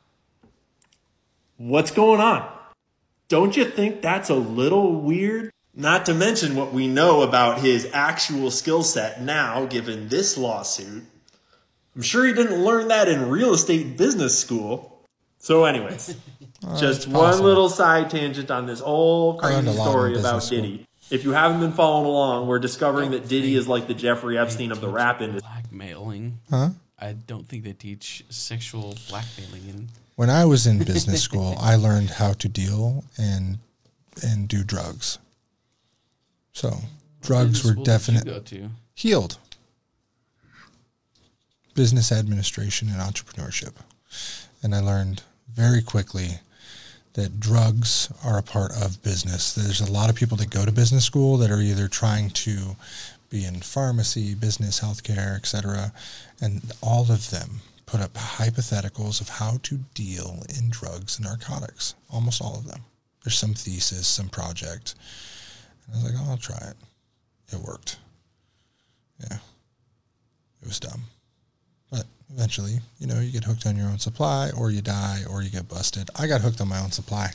What's going on? Don't you think that's a little weird? Not to mention what we know about his actual skill set now, given this lawsuit. I'm sure he didn't learn that in real estate business school. So anyways, just one little side tangent on this whole crazy story about Diddy. If you haven't been following along, we're discovering that Diddy is like the Jeffrey Epstein of the rap industry. Blackmailing. Huh? I don't think they teach sexual blackmailing. When I was in business school, I learned how to deal and do drugs. So drugs were definitely healed. Business administration and entrepreneurship. And I learned very quickly that drugs are a part of business. There's a lot of people that go to business school that are either trying to be in pharmacy, business, healthcare, etc. And all of them put up hypotheticals of how to deal in drugs and narcotics. Almost all of them. There's some thesis, some project. And I was like, oh, I'll try it. It worked. Yeah. It was dumb. But eventually, you get hooked on your own supply, or you die, or you get busted. I got hooked on my own supply.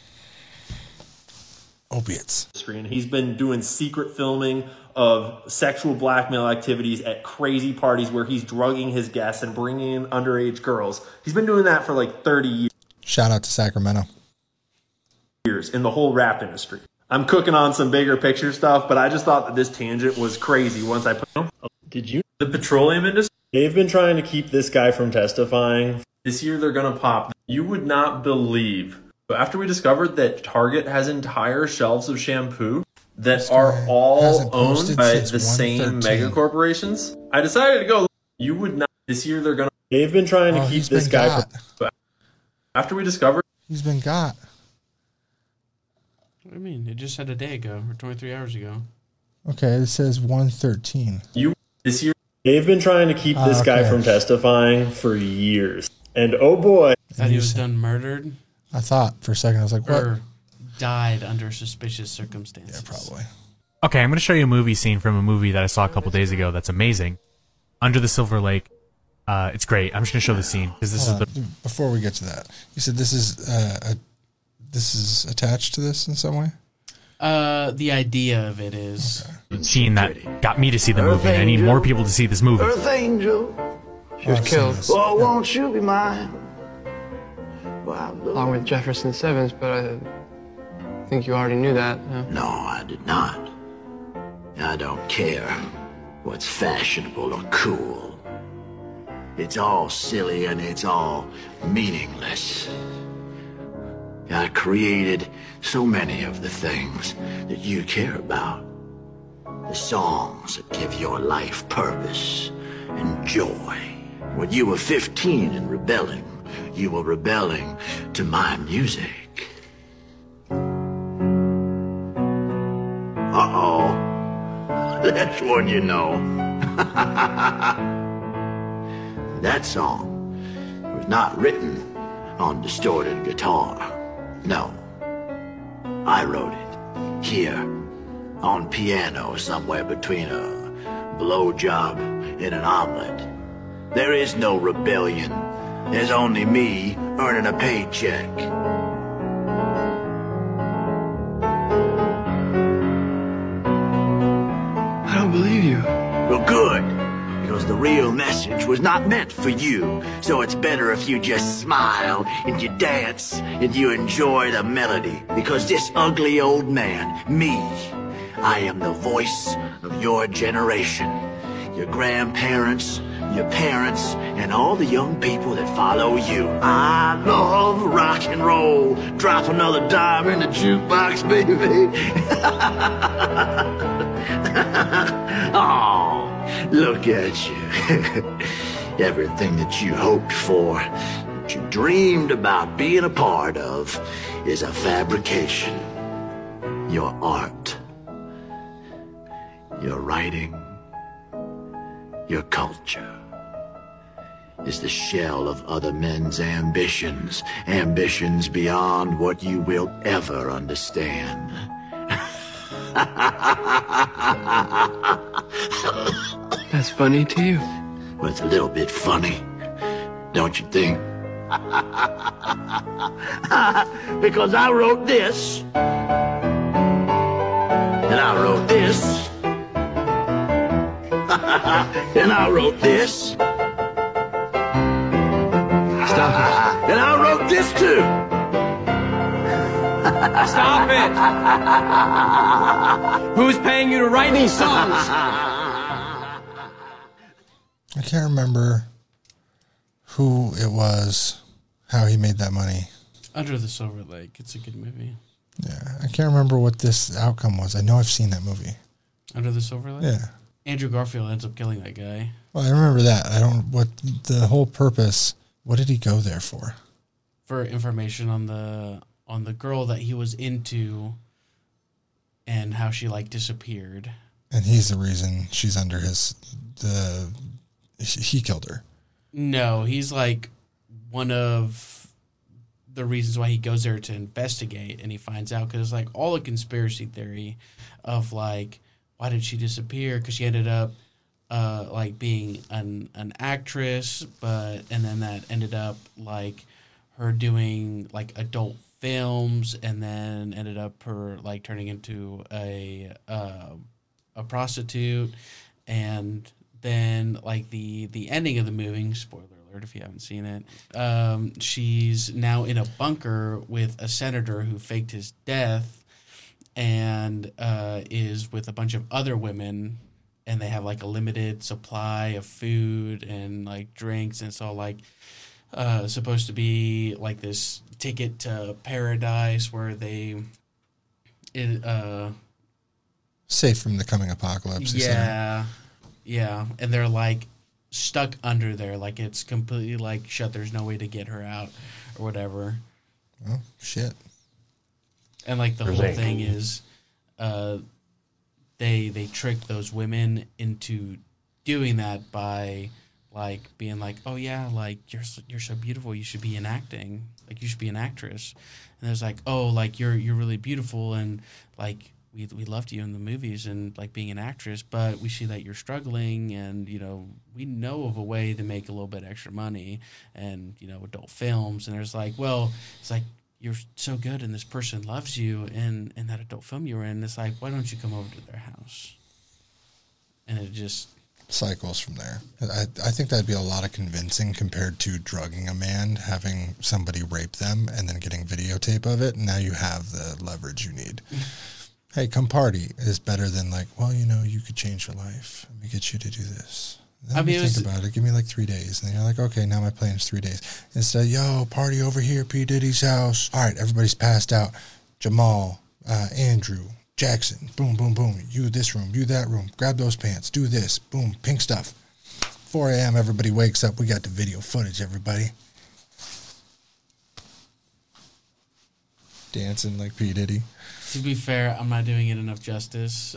Opiates. And he's been doing secret filming of sexual blackmail activities at crazy parties where he's drugging his guests and bringing in underage girls. He's been doing that for like 30 years. Shout out to Sacramento. In the whole rap industry. I'm cooking on some bigger picture stuff, but I just thought that this tangent was crazy once I put... Did you... The petroleum industry? They've been trying to keep this guy from testifying. This year they're going to pop. You would not believe. After we discovered that Target has entire shelves of shampoo that are all owned by the same mega corporations, I decided to go. You would not. This year they're going to... They've been trying to keep this guy from... After we discovered... He's been got. What do you mean? It just said a day ago or 23 hours ago. Okay, it says 113. This year, they've been trying to keep this guy from testifying for years. And oh boy. I thought he was done murdered? I thought for a second, I was like, what? Or died under suspicious circumstances. Yeah, probably. Okay, I'm going to show you a movie scene from a movie that I saw a couple days ago that's amazing. Under the Silver Lake. It's great. I'm just going to show the scene. Because this is the... Before we get to that, you said this is attached to this in some way? The idea of it is... Okay. Scene that got me to see the movie. I need more people to see this movie. Earth Angel. She was killed. Oh, won't you be mine? Along with Jefferson Sevens, but I think you already knew that. No, I did not. I don't care what's fashionable or cool. It's all silly and it's all meaningless. I created so many of the things that you care about. The songs that give your life purpose and joy. When you were 15 and rebelling, you were rebelling to my music. Uh-oh. That's one you know. That song was not written on distorted guitar. No. I wrote it here on piano somewhere between a blowjob and an omelet. There is no rebellion. There's only me earning a paycheck. I don't believe you. Well, good. Because the real message was not meant for you. So it's better if you just smile and you dance and you enjoy the melody. Because this ugly old man, me, I am the voice of your generation. Your grandparents, your parents, and all the young people that follow you. I love rock and roll. Drop another dime in the jukebox, baby. Oh, look at you. Everything that you hoped for, that you dreamed about being a part of, is a fabrication. Your art, your writing, your culture is the shell of other men's ambitions, ambitions beyond what you will ever understand. That's funny to you. Well, it's a little bit funny, don't you think? Because I wrote this, and I wrote this, and I wrote this. Stop it. And I wrote this too. Stop it! Who's paying you to write these songs? I can't remember who it was, how he made that money. Under the Silver Lake. It's a good movie. Yeah, I can't remember what this outcome was. I know I've seen that movie. Under the Silver Lake? Yeah. Andrew Garfield ends up killing that guy. Well, I remember that. I don't, what the whole purpose, what did he go there for? For information on the girl that he was into and how she like disappeared. And he's the reason she's under he killed her. No, he's like one of the reasons why he goes there to investigate, and he finds out because it's like all a conspiracy theory of like, why did she disappear? Because she ended up like being an actress, and then that ended up like her doing like adult films, and then ended up her like turning into a prostitute, and then like the ending of the movie, spoiler alert if you haven't seen it, she's now in a bunker with a senator who faked his death, and is with a bunch of other women, and they have like a limited supply of food and like drinks, and it's all like supposed to be like this ticket to paradise where they safe from the coming apocalypse. Yeah, and they're like stuck under there, like it's completely like shut. There's no way to get her out or whatever. Oh shit! And like the whole thing is, they trick those women into doing that by like being like, oh yeah, like you're so beautiful, you should be in acting, like you should be an actress. And there's like, oh, like you're really beautiful, and like we loved you in the movies and like being an actress, but we see that you're struggling, and you know we know of a way to make a little bit extra money, and you know adult films. And there's like, well, it's like you're so good and this person loves you in that adult film you were in. It's like, why don't you come over to their house? And it just cycles from there. I think that'd be a lot of convincing compared to drugging a man, having somebody rape them, and then getting videotape of it. And now you have the leverage you need. Hey, come party is better than like, well, you know, you could change your life. Let me get you to do this. Let me think about it. Give me like 3 days. And then you're like, okay, now my plan is 3 days. Instead, yo, party over here, P. Diddy's house. All right, everybody's passed out. Jamal, Andrew, Jackson, boom, boom, boom. You this room, you that room. Grab those pants, do this, boom, pink stuff. 4 a.m., everybody wakes up. We got the video footage, everybody. Dancing like P. Diddy. To be fair, I'm not doing it enough justice.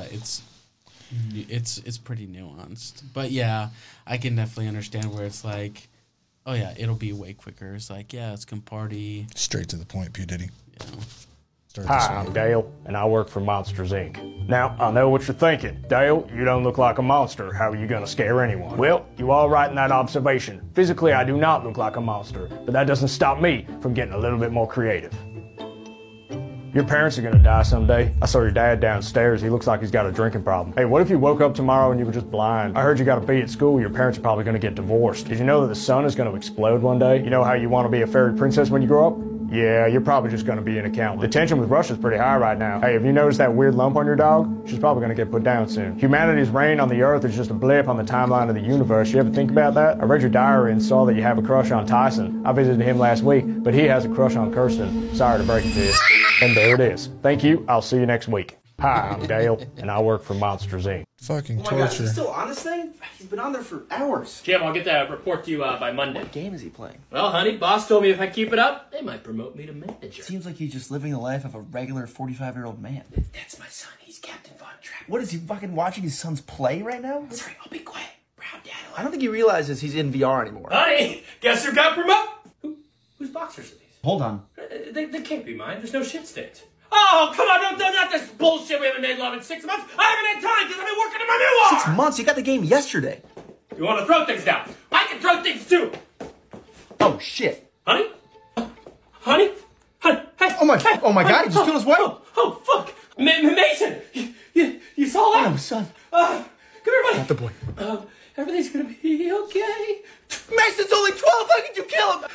It's pretty nuanced. But yeah, I can definitely understand where it's like, oh yeah, it'll be way quicker. It's like, yeah, let's come party. Straight to the point, P. Diddy. Yeah. Hi, I'm Dale, and I work for Monsters, Inc. Now, I know what you're thinking. Dale, you don't look like a monster. How are you going to scare anyone? Well, you are right in that observation. Physically, I do not look like a monster, but that doesn't stop me from getting a little bit more creative. Your parents are going to die someday. I saw your dad downstairs. He looks like he's got a drinking problem. Hey, what if you woke up tomorrow and you were just blind? I heard you got to be at school. Your parents are probably going to get divorced. Did you know that the sun is going to explode one day? You know how you want to be a fairy princess when you grow up? Yeah, you're probably just going to be an accountant. The tension with Russia's pretty high right now. Hey, have you noticed that weird lump on your dog? She's probably going to get put down soon. Humanity's reign on the earth is just a blip on the timeline of the universe. You ever think about that? I read your diary and saw that you have a crush on Tyson. I visited him last week, but he has a crush on Kirsten. Sorry to break it to you. And there it is. Thank you. I'll see you next week. Hi, I'm Dale, and I work for Monsters, Inc. Fucking torture. Oh my God, he's still on this thing? He's been on there for hours. Jim, I'll get that report to you by Monday. What game is he playing? Well, honey, boss told me if I keep it up, they might promote me to manager. Seems like he's just living the life of a regular 45-year-old man. That's my son. He's Captain Von Trapp. What, is he fucking watching his sons play right now? Sorry, I'll be quiet. Brown dad. I don't think he realizes he's in VR anymore. Honey, guess who got promoted? Whose boxers are these? Hold on. They can't be mine. There's no shit stains. Oh, come on, don't not this bullshit. We haven't made love in 6 months. I haven't had time because I've been working on my memoir. 6 months? You got the game yesterday. You want to throw things down? I can throw things too. Oh, shit. Honey? Honey? Hey. Oh my God, he just killed his wife. Oh, fuck. Mason, you saw that? Oh, son. Come here, buddy. Not the boy. Everything's going to be okay. Mason's only 12. How could you kill him?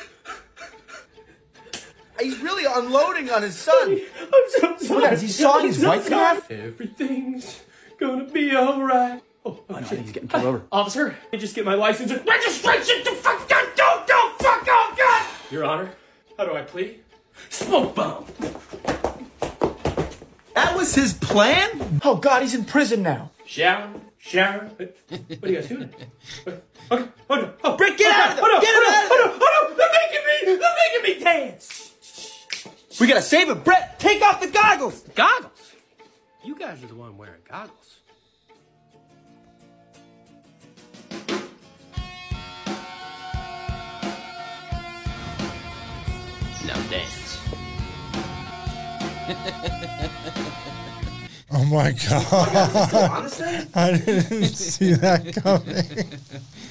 He's really unloading on his son. I'm so sorry. Is he sawing his wife in half? Everything's gonna be alright. Oh no, he's getting pulled over. Officer, I just get my license and registration to fuck God, don't fuck, oh God! Your Honor, how do I plead? Smoke bomb. That was his plan? Oh God, he's in prison now. Shower. What are you guys doing? Okay. Oh no. Brick, get out of there! Get him out of there! Oh no! They're making me dance! We gotta save him! Brett, take off the goggles! Goggles? You guys are the one wearing goggles. Now dance. Oh my God. I didn't see that coming.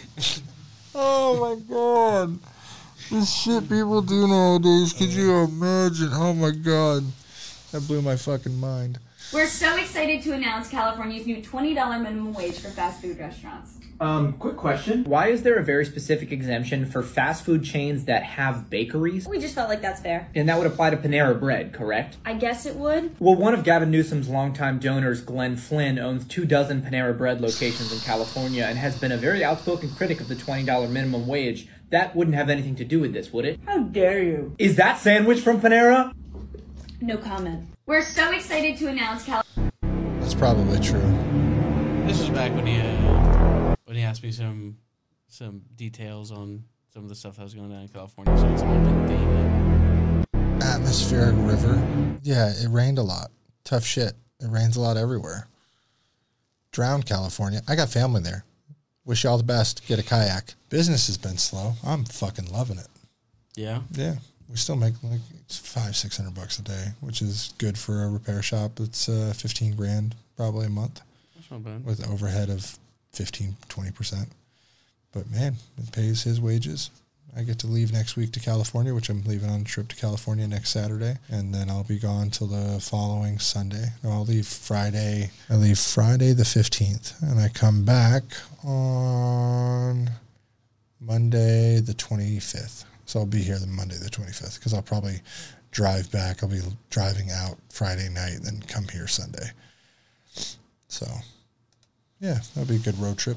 Oh my God. This shit people do nowadays, could you imagine? Oh my God. That blew my fucking mind. We're so excited to announce California's new $20 minimum wage for fast food restaurants. Quick question. Why is there a very specific exemption for fast food chains that have bakeries? We just felt like that's fair. And that would apply to Panera Bread, correct? I guess it would. Well, one of Gavin Newsom's longtime donors, Glenn Flynn, owns 24 Panera Bread locations in California and has been a very outspoken critic of the $20 minimum wage. That wouldn't have anything to do with this, would it? How dare you? Is that sandwich from Panera? No comment. We're so excited to announce That's probably true. This was back when he asked me some details on some of the stuff that was going on in California. So it's all been dated. Atmospheric river. Yeah, it rained a lot. Tough shit. It rains a lot everywhere. Drowned California. I got family there. Wish you all the best. Get a kayak. Business has been slow. I'm fucking loving it. Yeah? Yeah. We still make like $500-600 a day, which is good for a repair shop. It's $15,000 probably a month. That's not bad. With overhead of 15-20%. But man, it pays his wages. I get to leave next week to California, which I'm leaving on a trip to California next Saturday, and then I'll be gone till the following Sunday. No, I'll leave Friday. I leave Friday the 15th, and I come back on Monday the 25th. So I'll be here the Monday the 25th because I'll probably drive back. I'll be driving out Friday night, then come here Sunday. So, yeah, that'll be a good road trip.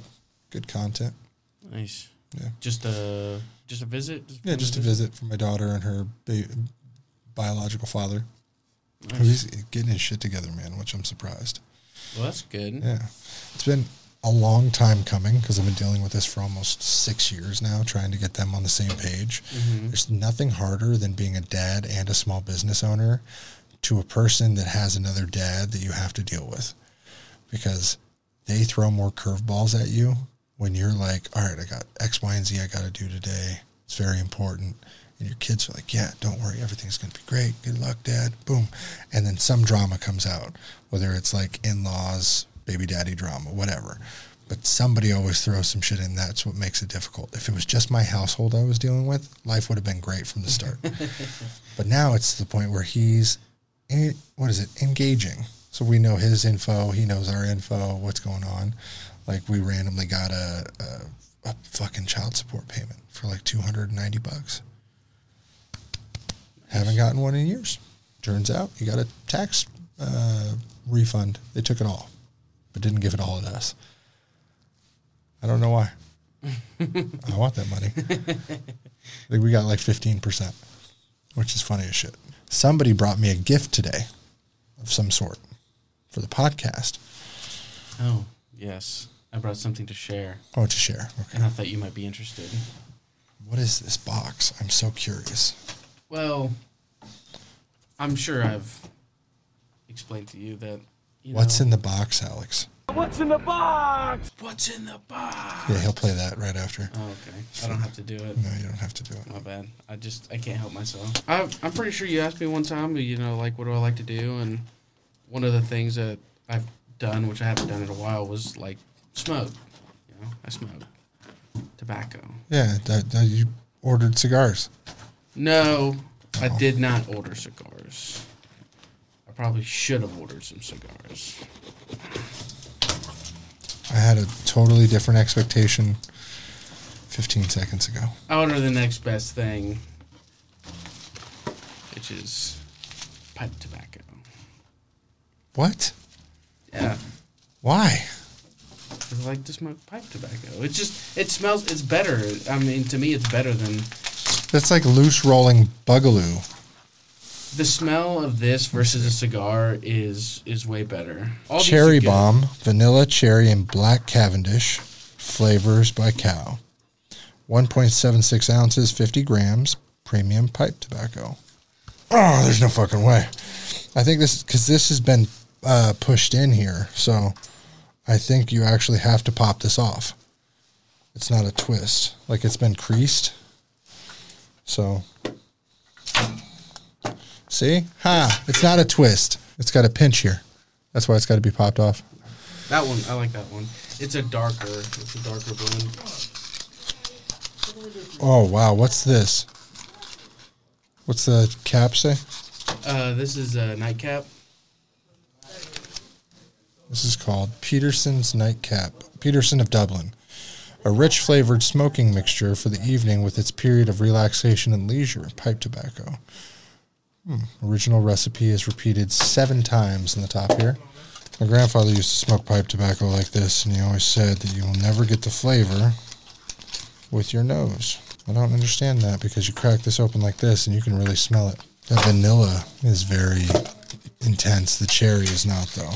Good content. Nice. Yeah. Just a visit? Just a visit for my daughter and her biological father. Nice. He's getting his shit together, man, which I'm surprised. Well, that's good. Yeah. It's been a long time coming because I've been dealing with this for almost 6 years now, trying to get them on the same page. Mm-hmm. There's nothing harder than being a dad and a small business owner to a person that has another dad that you have to deal with, because they throw more curveballs at you when you're like, all right, I got X, Y, and Z I got to do today. It's very important. And your kids are like, yeah, don't worry. Everything's going to be great. Good luck, Dad. Boom. And then some drama comes out, whether it's like in-laws, baby daddy drama, whatever. But somebody always throws some shit in. That's what makes it difficult. If it was just my household I was dealing with, life would have been great from the start. But now it's to the point where he's, engaging. So we know his info. He knows our info, what's going on. Like we randomly got a fucking child support payment for like $290. Haven't gotten one in years. Turns out you got a tax refund. They took it all, but didn't give it all to us. I don't know why. I want that money. I think we got like 15%, which is funny as shit. Somebody brought me a gift today of some sort for the podcast. Oh, yes. I brought something to share. Oh, to share. Okay. And I thought you might be interested. What is this box? I'm so curious. Well, I'm sure I've explained to you that, What's in the box, Alex? What's in the box? What's in the box? Yeah, he'll play that right after. Oh, okay. I don't have to do it. No, you don't have to do it. My bad. I can't help myself. I'm pretty sure you asked me one time, like, what do I like to do? And one of the things that I've done, which I haven't done in a while, was, like, smoke. I smoke tobacco. Yeah, that you ordered cigars. No, I did not order cigars. I probably should have ordered some cigars. I had a totally different expectation 15 seconds ago. I ordered the next best thing, which is pipe tobacco. What? Yeah. Why? I like to smoke pipe tobacco. It smells, it's better. I mean, to me, it's better than... That's like loose rolling bugaloo. The smell of this versus a cigar is way better. Cherry Bomb, vanilla, cherry, and black Cavendish. Flavors by Cow. 1.76 ounces, 50 grams. Premium pipe tobacco. Oh, there's no fucking way. I think this has been pushed in here, so I think you actually have to pop this off. It's not a twist. Like, it's been creased. So... See? Ha! It's not a twist. It's got a pinch here. That's why it's got to be popped off. That one, I like that one. It's a darker blend. Oh, wow. What's this? What's the cap say? This is a nightcap. This is called Peterson's Nightcap. Peterson of Dublin. A rich flavored smoking mixture for the evening with its period of relaxation and leisure. Pipe tobacco. Original recipe is repeated 7 times in the top here. My grandfather used to smoke pipe tobacco like this, and he always said that you will never get the flavor with your nose. I don't understand that, because you crack this open like this and you can really smell it. The vanilla is very intense. The cherry is not, though.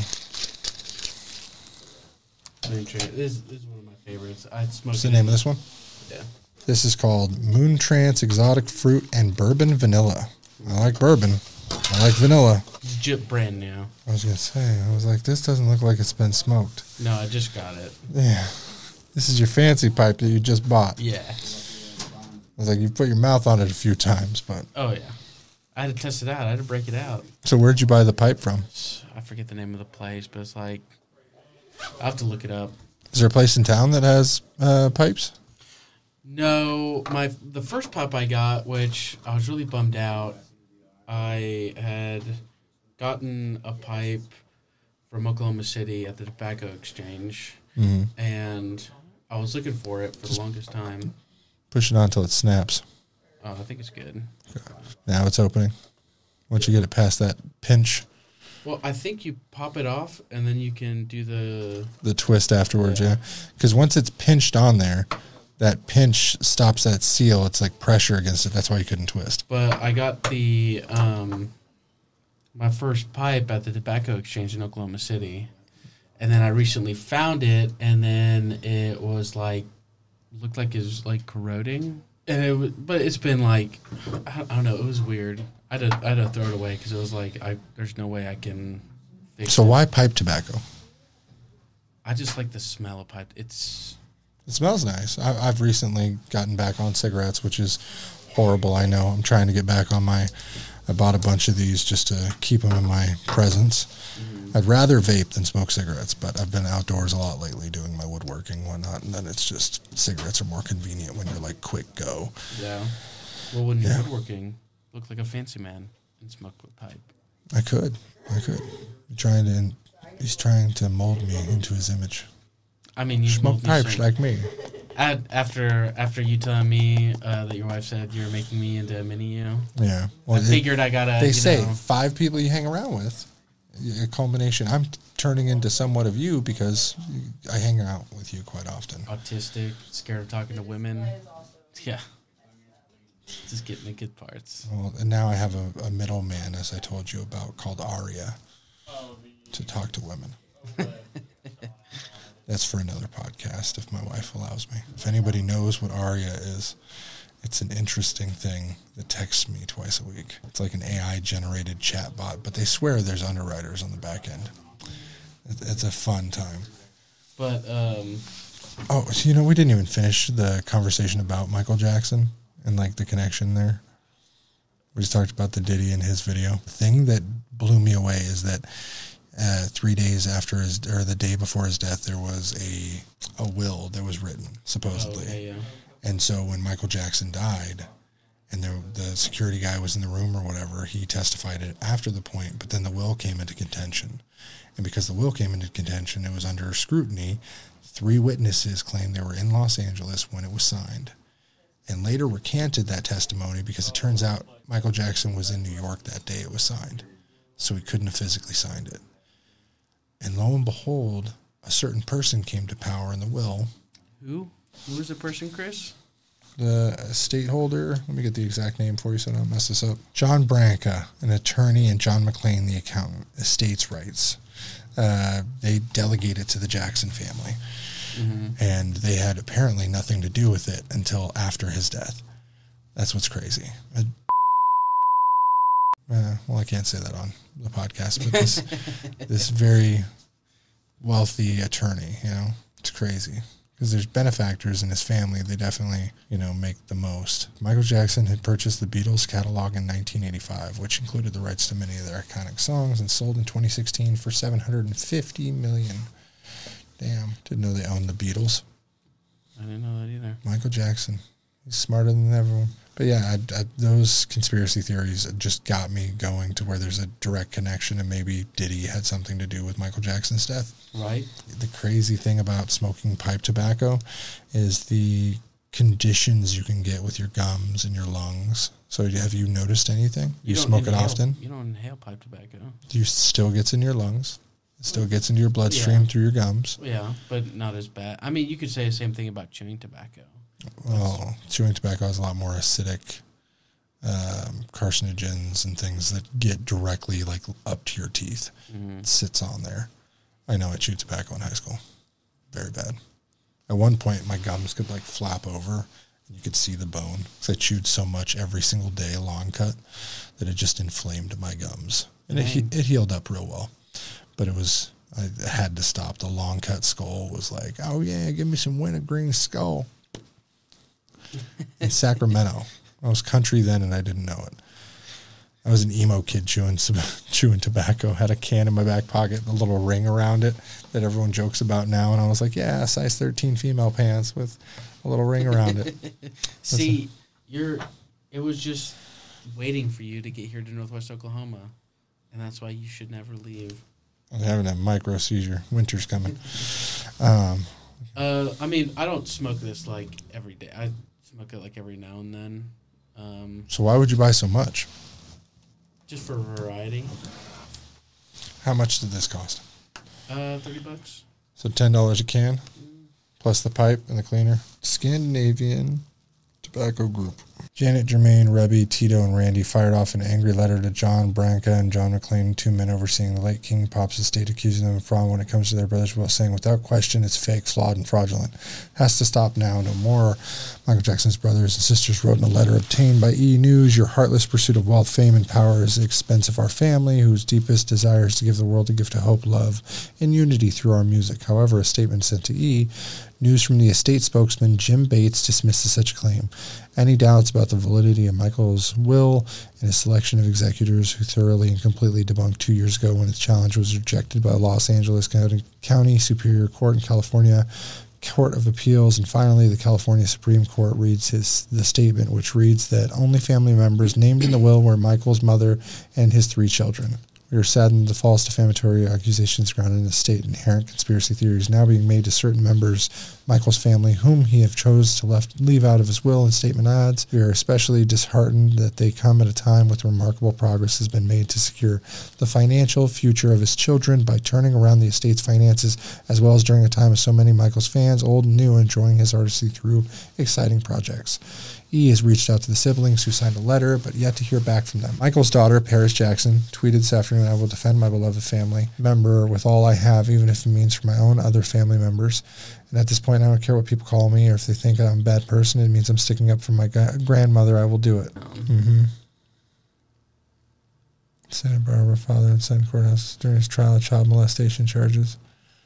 This is one of my favorites. I smoked. What's the name of this one? Yeah. This is called Moon Trance Exotic Fruit and Bourbon Vanilla. I like bourbon. I like vanilla. Jip brand new. I was going to say, I was like, this doesn't look like it's been smoked. No, I just got it. Yeah. This is your fancy pipe that you just bought. Yeah. I was like, you put your mouth on it a few times, but... Oh, yeah. I had to test it out. I had to break it out. So where'd you buy the pipe from? I forget the name of the place, but it's like... I'll have to look it up. Is there a place in town that has pipes? No. The first pipe I got, which I was really bummed out, I had gotten a pipe from Oklahoma City at the Tobacco Exchange, and I was looking for it for the longest time. Push it on until it snaps. Oh, I think it's good. Okay. Now it's opening. Once you get it past that pinch, Well, I think you pop it off, and then you can do the twist afterwards, yeah. Because once it's pinched on there, that pinch stops that seal. It's like pressure against it. That's why you couldn't twist. But I got the my first pipe at the Tobacco Exchange in Oklahoma City, and then I recently found it, and then it was like looked like it was like corroding, and but it's been like I don't know. It was weird. I had to throw it away because it was like there's no way I can fix So it. why pipe tobacco? I just like the smell of pipe. It smells nice. I've recently gotten back on cigarettes, which is horrible. I know. I'm trying to get back on I bought a bunch of these just to keep them in my presence. Mm-hmm. I'd rather vape than smoke cigarettes, but I've been outdoors a lot lately doing my woodworking and whatnot, and then it's just cigarettes are more convenient when you're like quick go. Yeah. Well, when you're woodworking, look like a fancy man and smoke with pipe. I could. He's trying to mold me into his image. I mean, you smoke pipes like me. After you telling me that your wife said you're making me into a mini you. Yeah. Well, I figured I gotta. They say 5 people you hang around with, a culmination. I'm turning into somewhat of you because I hang out with you quite often. Autistic, scared of talking to women. Yeah. Just getting the good parts. Well, and now I have a middleman, as I told you about, called Aria, to talk to women. That's for another podcast, if my wife allows me. If anybody knows what Aria is, it's an interesting thing that texts me twice a week. It's like an AI-generated chatbot, but they swear there's underwriters on the back end. It's a fun time. But, oh, so, we didn't even finish the conversation about Michael Jackson and, like, the connection there. We just talked about the Diddy and his video. The thing that blew me away is that 3 days after the day before his death, there was a will that was written, supposedly. Oh, okay, yeah. And so when Michael Jackson died, and the security guy was in the room or whatever, he testified it after the point, but then the will came into contention. And because the will came into contention, it was under scrutiny. 3 witnesses claimed they were in Los Angeles when it was signed, and later recanted that testimony because it turns out Michael Jackson was in New York that day it was signed, so he couldn't have physically signed it. And lo and behold, a certain person came to power in the will. Who? Who was the person, Chris? The estate holder. Let me get the exact name for you so I don't mess this up. John Branca, an attorney, and John McClain, the accountant. Estates rights. They delegated to the Jackson family. Mm-hmm. And they had apparently nothing to do with it until after his death. That's what's crazy. Well, I can't say that on the podcast, but this very wealthy attorney, it's crazy. Because there's benefactors in his family. They definitely, make the most. Michael Jackson had purchased the Beatles catalog in 1985, which included the rights to many of their iconic songs, and sold in 2016 for $750 million. Damn. Didn't know they owned the Beatles. I didn't know that either. Michael Jackson. He's smarter than everyone. But yeah, those conspiracy theories just got me going to where there's a direct connection, and maybe Diddy had something to do with Michael Jackson's death. Right. The crazy thing about smoking pipe tobacco is the conditions you can get with your gums and your lungs. So have you noticed anything? You smoke it often? You don't inhale pipe tobacco. It still gets in your lungs. It still gets into your bloodstream through your gums. Yeah, but not as bad. I mean, you could say the same thing about chewing tobacco. Well, chewing tobacco has a lot more acidic carcinogens and things that get directly up to your teeth. Mm-hmm. It sits on there. I know I chewed tobacco in high school. Very bad. At one point, my gums could flap over, and you could see the bone. Because I chewed so much every single day, long cut, that it just inflamed my gums. And it healed up real well. But I had to stop. The long cut skull was like, oh yeah, give me some wintergreen skull. In Sacramento. I was country then and I didn't know it. I was an emo kid chewing tobacco, had a can in my back pocket, a little ring around it that everyone jokes about now, and I was like, yeah, size 13 female pants with a little ring around it. See, it was just waiting for you to get here to Northwest Oklahoma, and that's why you should never leave. I'm having a micro seizure. Winter's coming. I mean, I don't smoke this every day. I smoke it every now and then. So why would you buy so much? Just for variety. How much did this cost? $30. So $10 a can, plus the pipe and the cleaner. Scandinavian Tobacco Group. Janet, Jermaine, Rebby, Tito, and Randy fired off an angry letter to John Branca and John McLean, 2 men overseeing the late King Pop's estate, accusing them of fraud when it comes to their brother's will, saying, without question, it's fake, flawed, and fraudulent. Has to stop now, no more. Michael Jackson's brothers and sisters wrote in a letter obtained by E! News, your heartless pursuit of wealth, fame, and power is at the expense of our family, whose deepest desire is to give the world a gift of hope, love, and unity through our music. However, a statement sent to E! News from the estate spokesman Jim Bates dismisses such a claim. Any doubts about the validity of Michael's will and his selection of executors who thoroughly and completely debunked 2 years ago when its challenge was rejected by Los Angeles County Superior Court in California Court of Appeals, and finally the California Supreme Court reads the statement, which reads that only family members named in the will were Michael's mother and his 3 children. We are saddened the false defamatory accusations grounded in the state inherent conspiracy theories now being made to certain members of Michael's family, whom he have chose to leave out of his will and statement adds. We are especially disheartened that they come at a time when remarkable progress has been made to secure the financial future of his children by turning around the estate's finances, as well as during a time of so many Michael's fans, old and new, enjoying his artistry through exciting projects. E! has reached out to the siblings who signed a letter, but yet to hear back from them. Michael's daughter, Paris Jackson, tweeted this afternoon, I will defend my beloved family member with all I have, even if it means for my own other family members. And at this point, I don't care what people call me or if they think I'm a bad person. It means I'm sticking up for my grandmother. I will do it. Santa Barbara father and son courthouse during his trial of child molestation charges.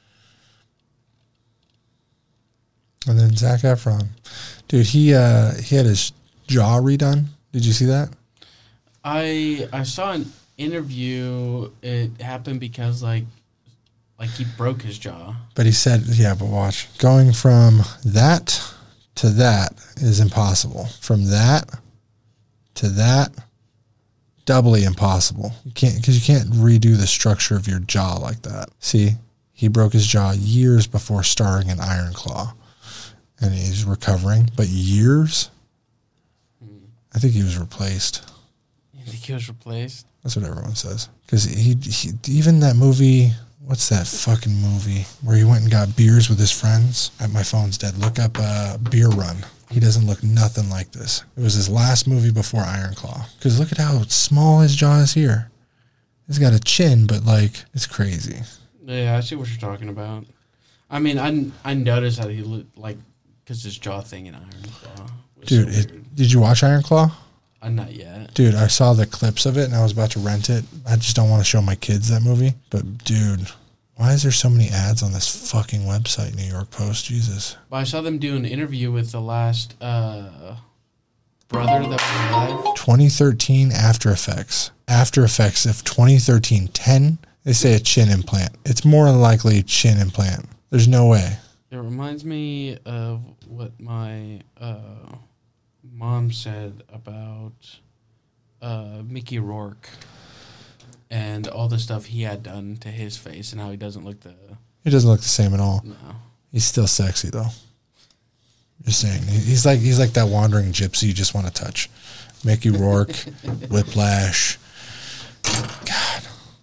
And then Zac Efron. Dude, he had his jaw redone. Did you see that? I saw an interview. It happened because like he broke his jaw. But he said, yeah, but watch. Going from that to that is impossible. From that to that, doubly impossible. You can't redo the structure of your jaw like that. See, he broke his jaw years before starring in Iron Claw. And he's recovering, but years? I think he was replaced. You think he was replaced? That's what everyone says. Because he even that movie, what's that fucking movie where he went and got beers with his friends? My phone's dead. Look up Beer Run. He doesn't look nothing like this. It was his last movie before Iron Claw. Because look at how small his jaw is here. He's got a chin, but like, it's crazy. Yeah, I see what you're talking about. I mean, I noticed how he looked like, because his jaw thing in Iron Claw was dude, so did you watch Iron Claw? Not yet. Dude, I saw the clips of it and I was about to rent it. I just don't want to show my kids that movie. But dude, why is there so many ads on this fucking website, New York Post? Jesus. Well, I saw them do an interview with the last brother that was alive. 2013 After Effects. After Effects of 2013. 10, they say a chin implant. It's more than likely a chin implant. There's no way. It reminds me of what my mom said about Mickey Rourke and all the stuff he had done to his face and how he doesn't look He doesn't look the same at all. No. He's still sexy though. Just saying. He's like that wandering gypsy you just want to touch. Mickey Rourke, Whiplash. God.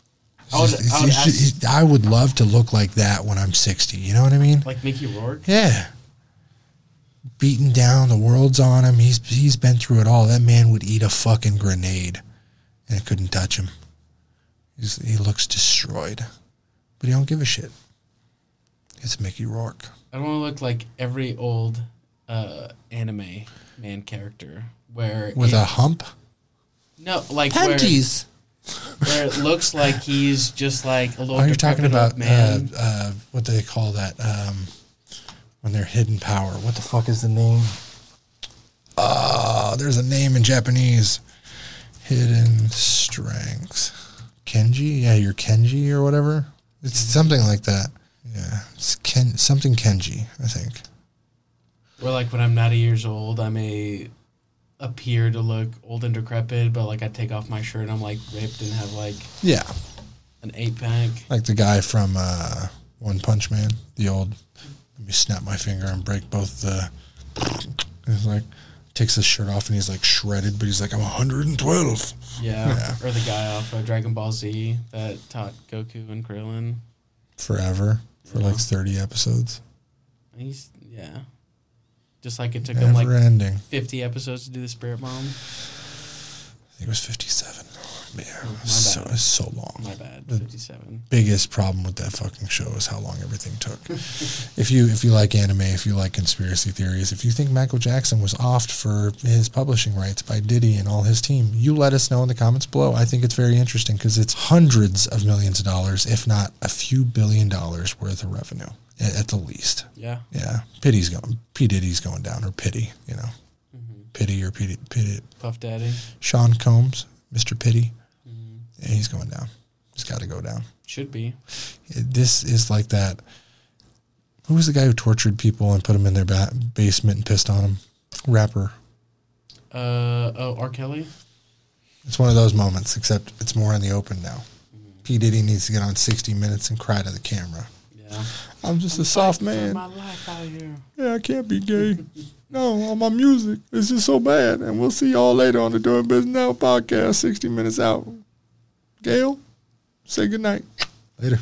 I would love to look like that when I'm 60. You know what I mean? Like Mickey Rourke? Yeah. Beaten down, the world's on him. He's been through it all. That man would eat a fucking grenade and it couldn't touch him. He looks destroyed. But he don't give a shit. It's Mickey Rourke. I don't want to look like every old anime man character where with a hump? No, like panties. Where it looks like he's just like a little. Oh, you're talking about man. What do they call that? When they're hidden power. What the fuck is the name? There's a name in Japanese. Hidden strength. Kenji? Yeah, you're Kenji or whatever. It's something like that. Yeah, it's something Kenji, I think. Or like when I'm 90 years old, I may appear to look old and decrepit, but like I take off my shirt, I'm like ripped and have like an 8-pack. Like the guy from One Punch Man, the old, let me snap my finger and break both the, it's like takes his shirt off and he's like shredded, but he's like, I'm 112. Yeah. Or the guy off of Dragon Ball Z that taught Goku and Krillin. Forever. For like 30 episodes. Yeah. Just like it took him like ending. 50 episodes to do the Spirit Bomb. I think it was 57. Yeah, Oh, it's so long. My bad. The 57. biggest problem with that fucking show is how long everything took. If you like anime, if you like conspiracy theories, if you think Michael Jackson was offed for his publishing rights by Diddy and all his team, you let us know in the comments below. I think it's very interesting because it's hundreds of millions of dollars, if not a few $1 billion worth of revenue at the least. Yeah. Yeah. P. Diddy's going down, or Pity, you know. Pity or Pity. Puff Daddy. Sean Combs, Mr. Pity. Yeah, he's going down. He's got to go down. Should be. This is like that. Who was the guy who tortured people and put them in their basement and pissed on them? Rapper. R. Kelly? It's one of those moments, except it's more in the open now. P. Diddy needs to get on 60 Minutes and cry to the camera. Yeah. I'm just a soft man. My life out here. Yeah, I can't be gay. No, on my music. It's just so bad. And we'll see y'all later on the Doing Business Now podcast, 60 Minutes out. Gail, say goodnight.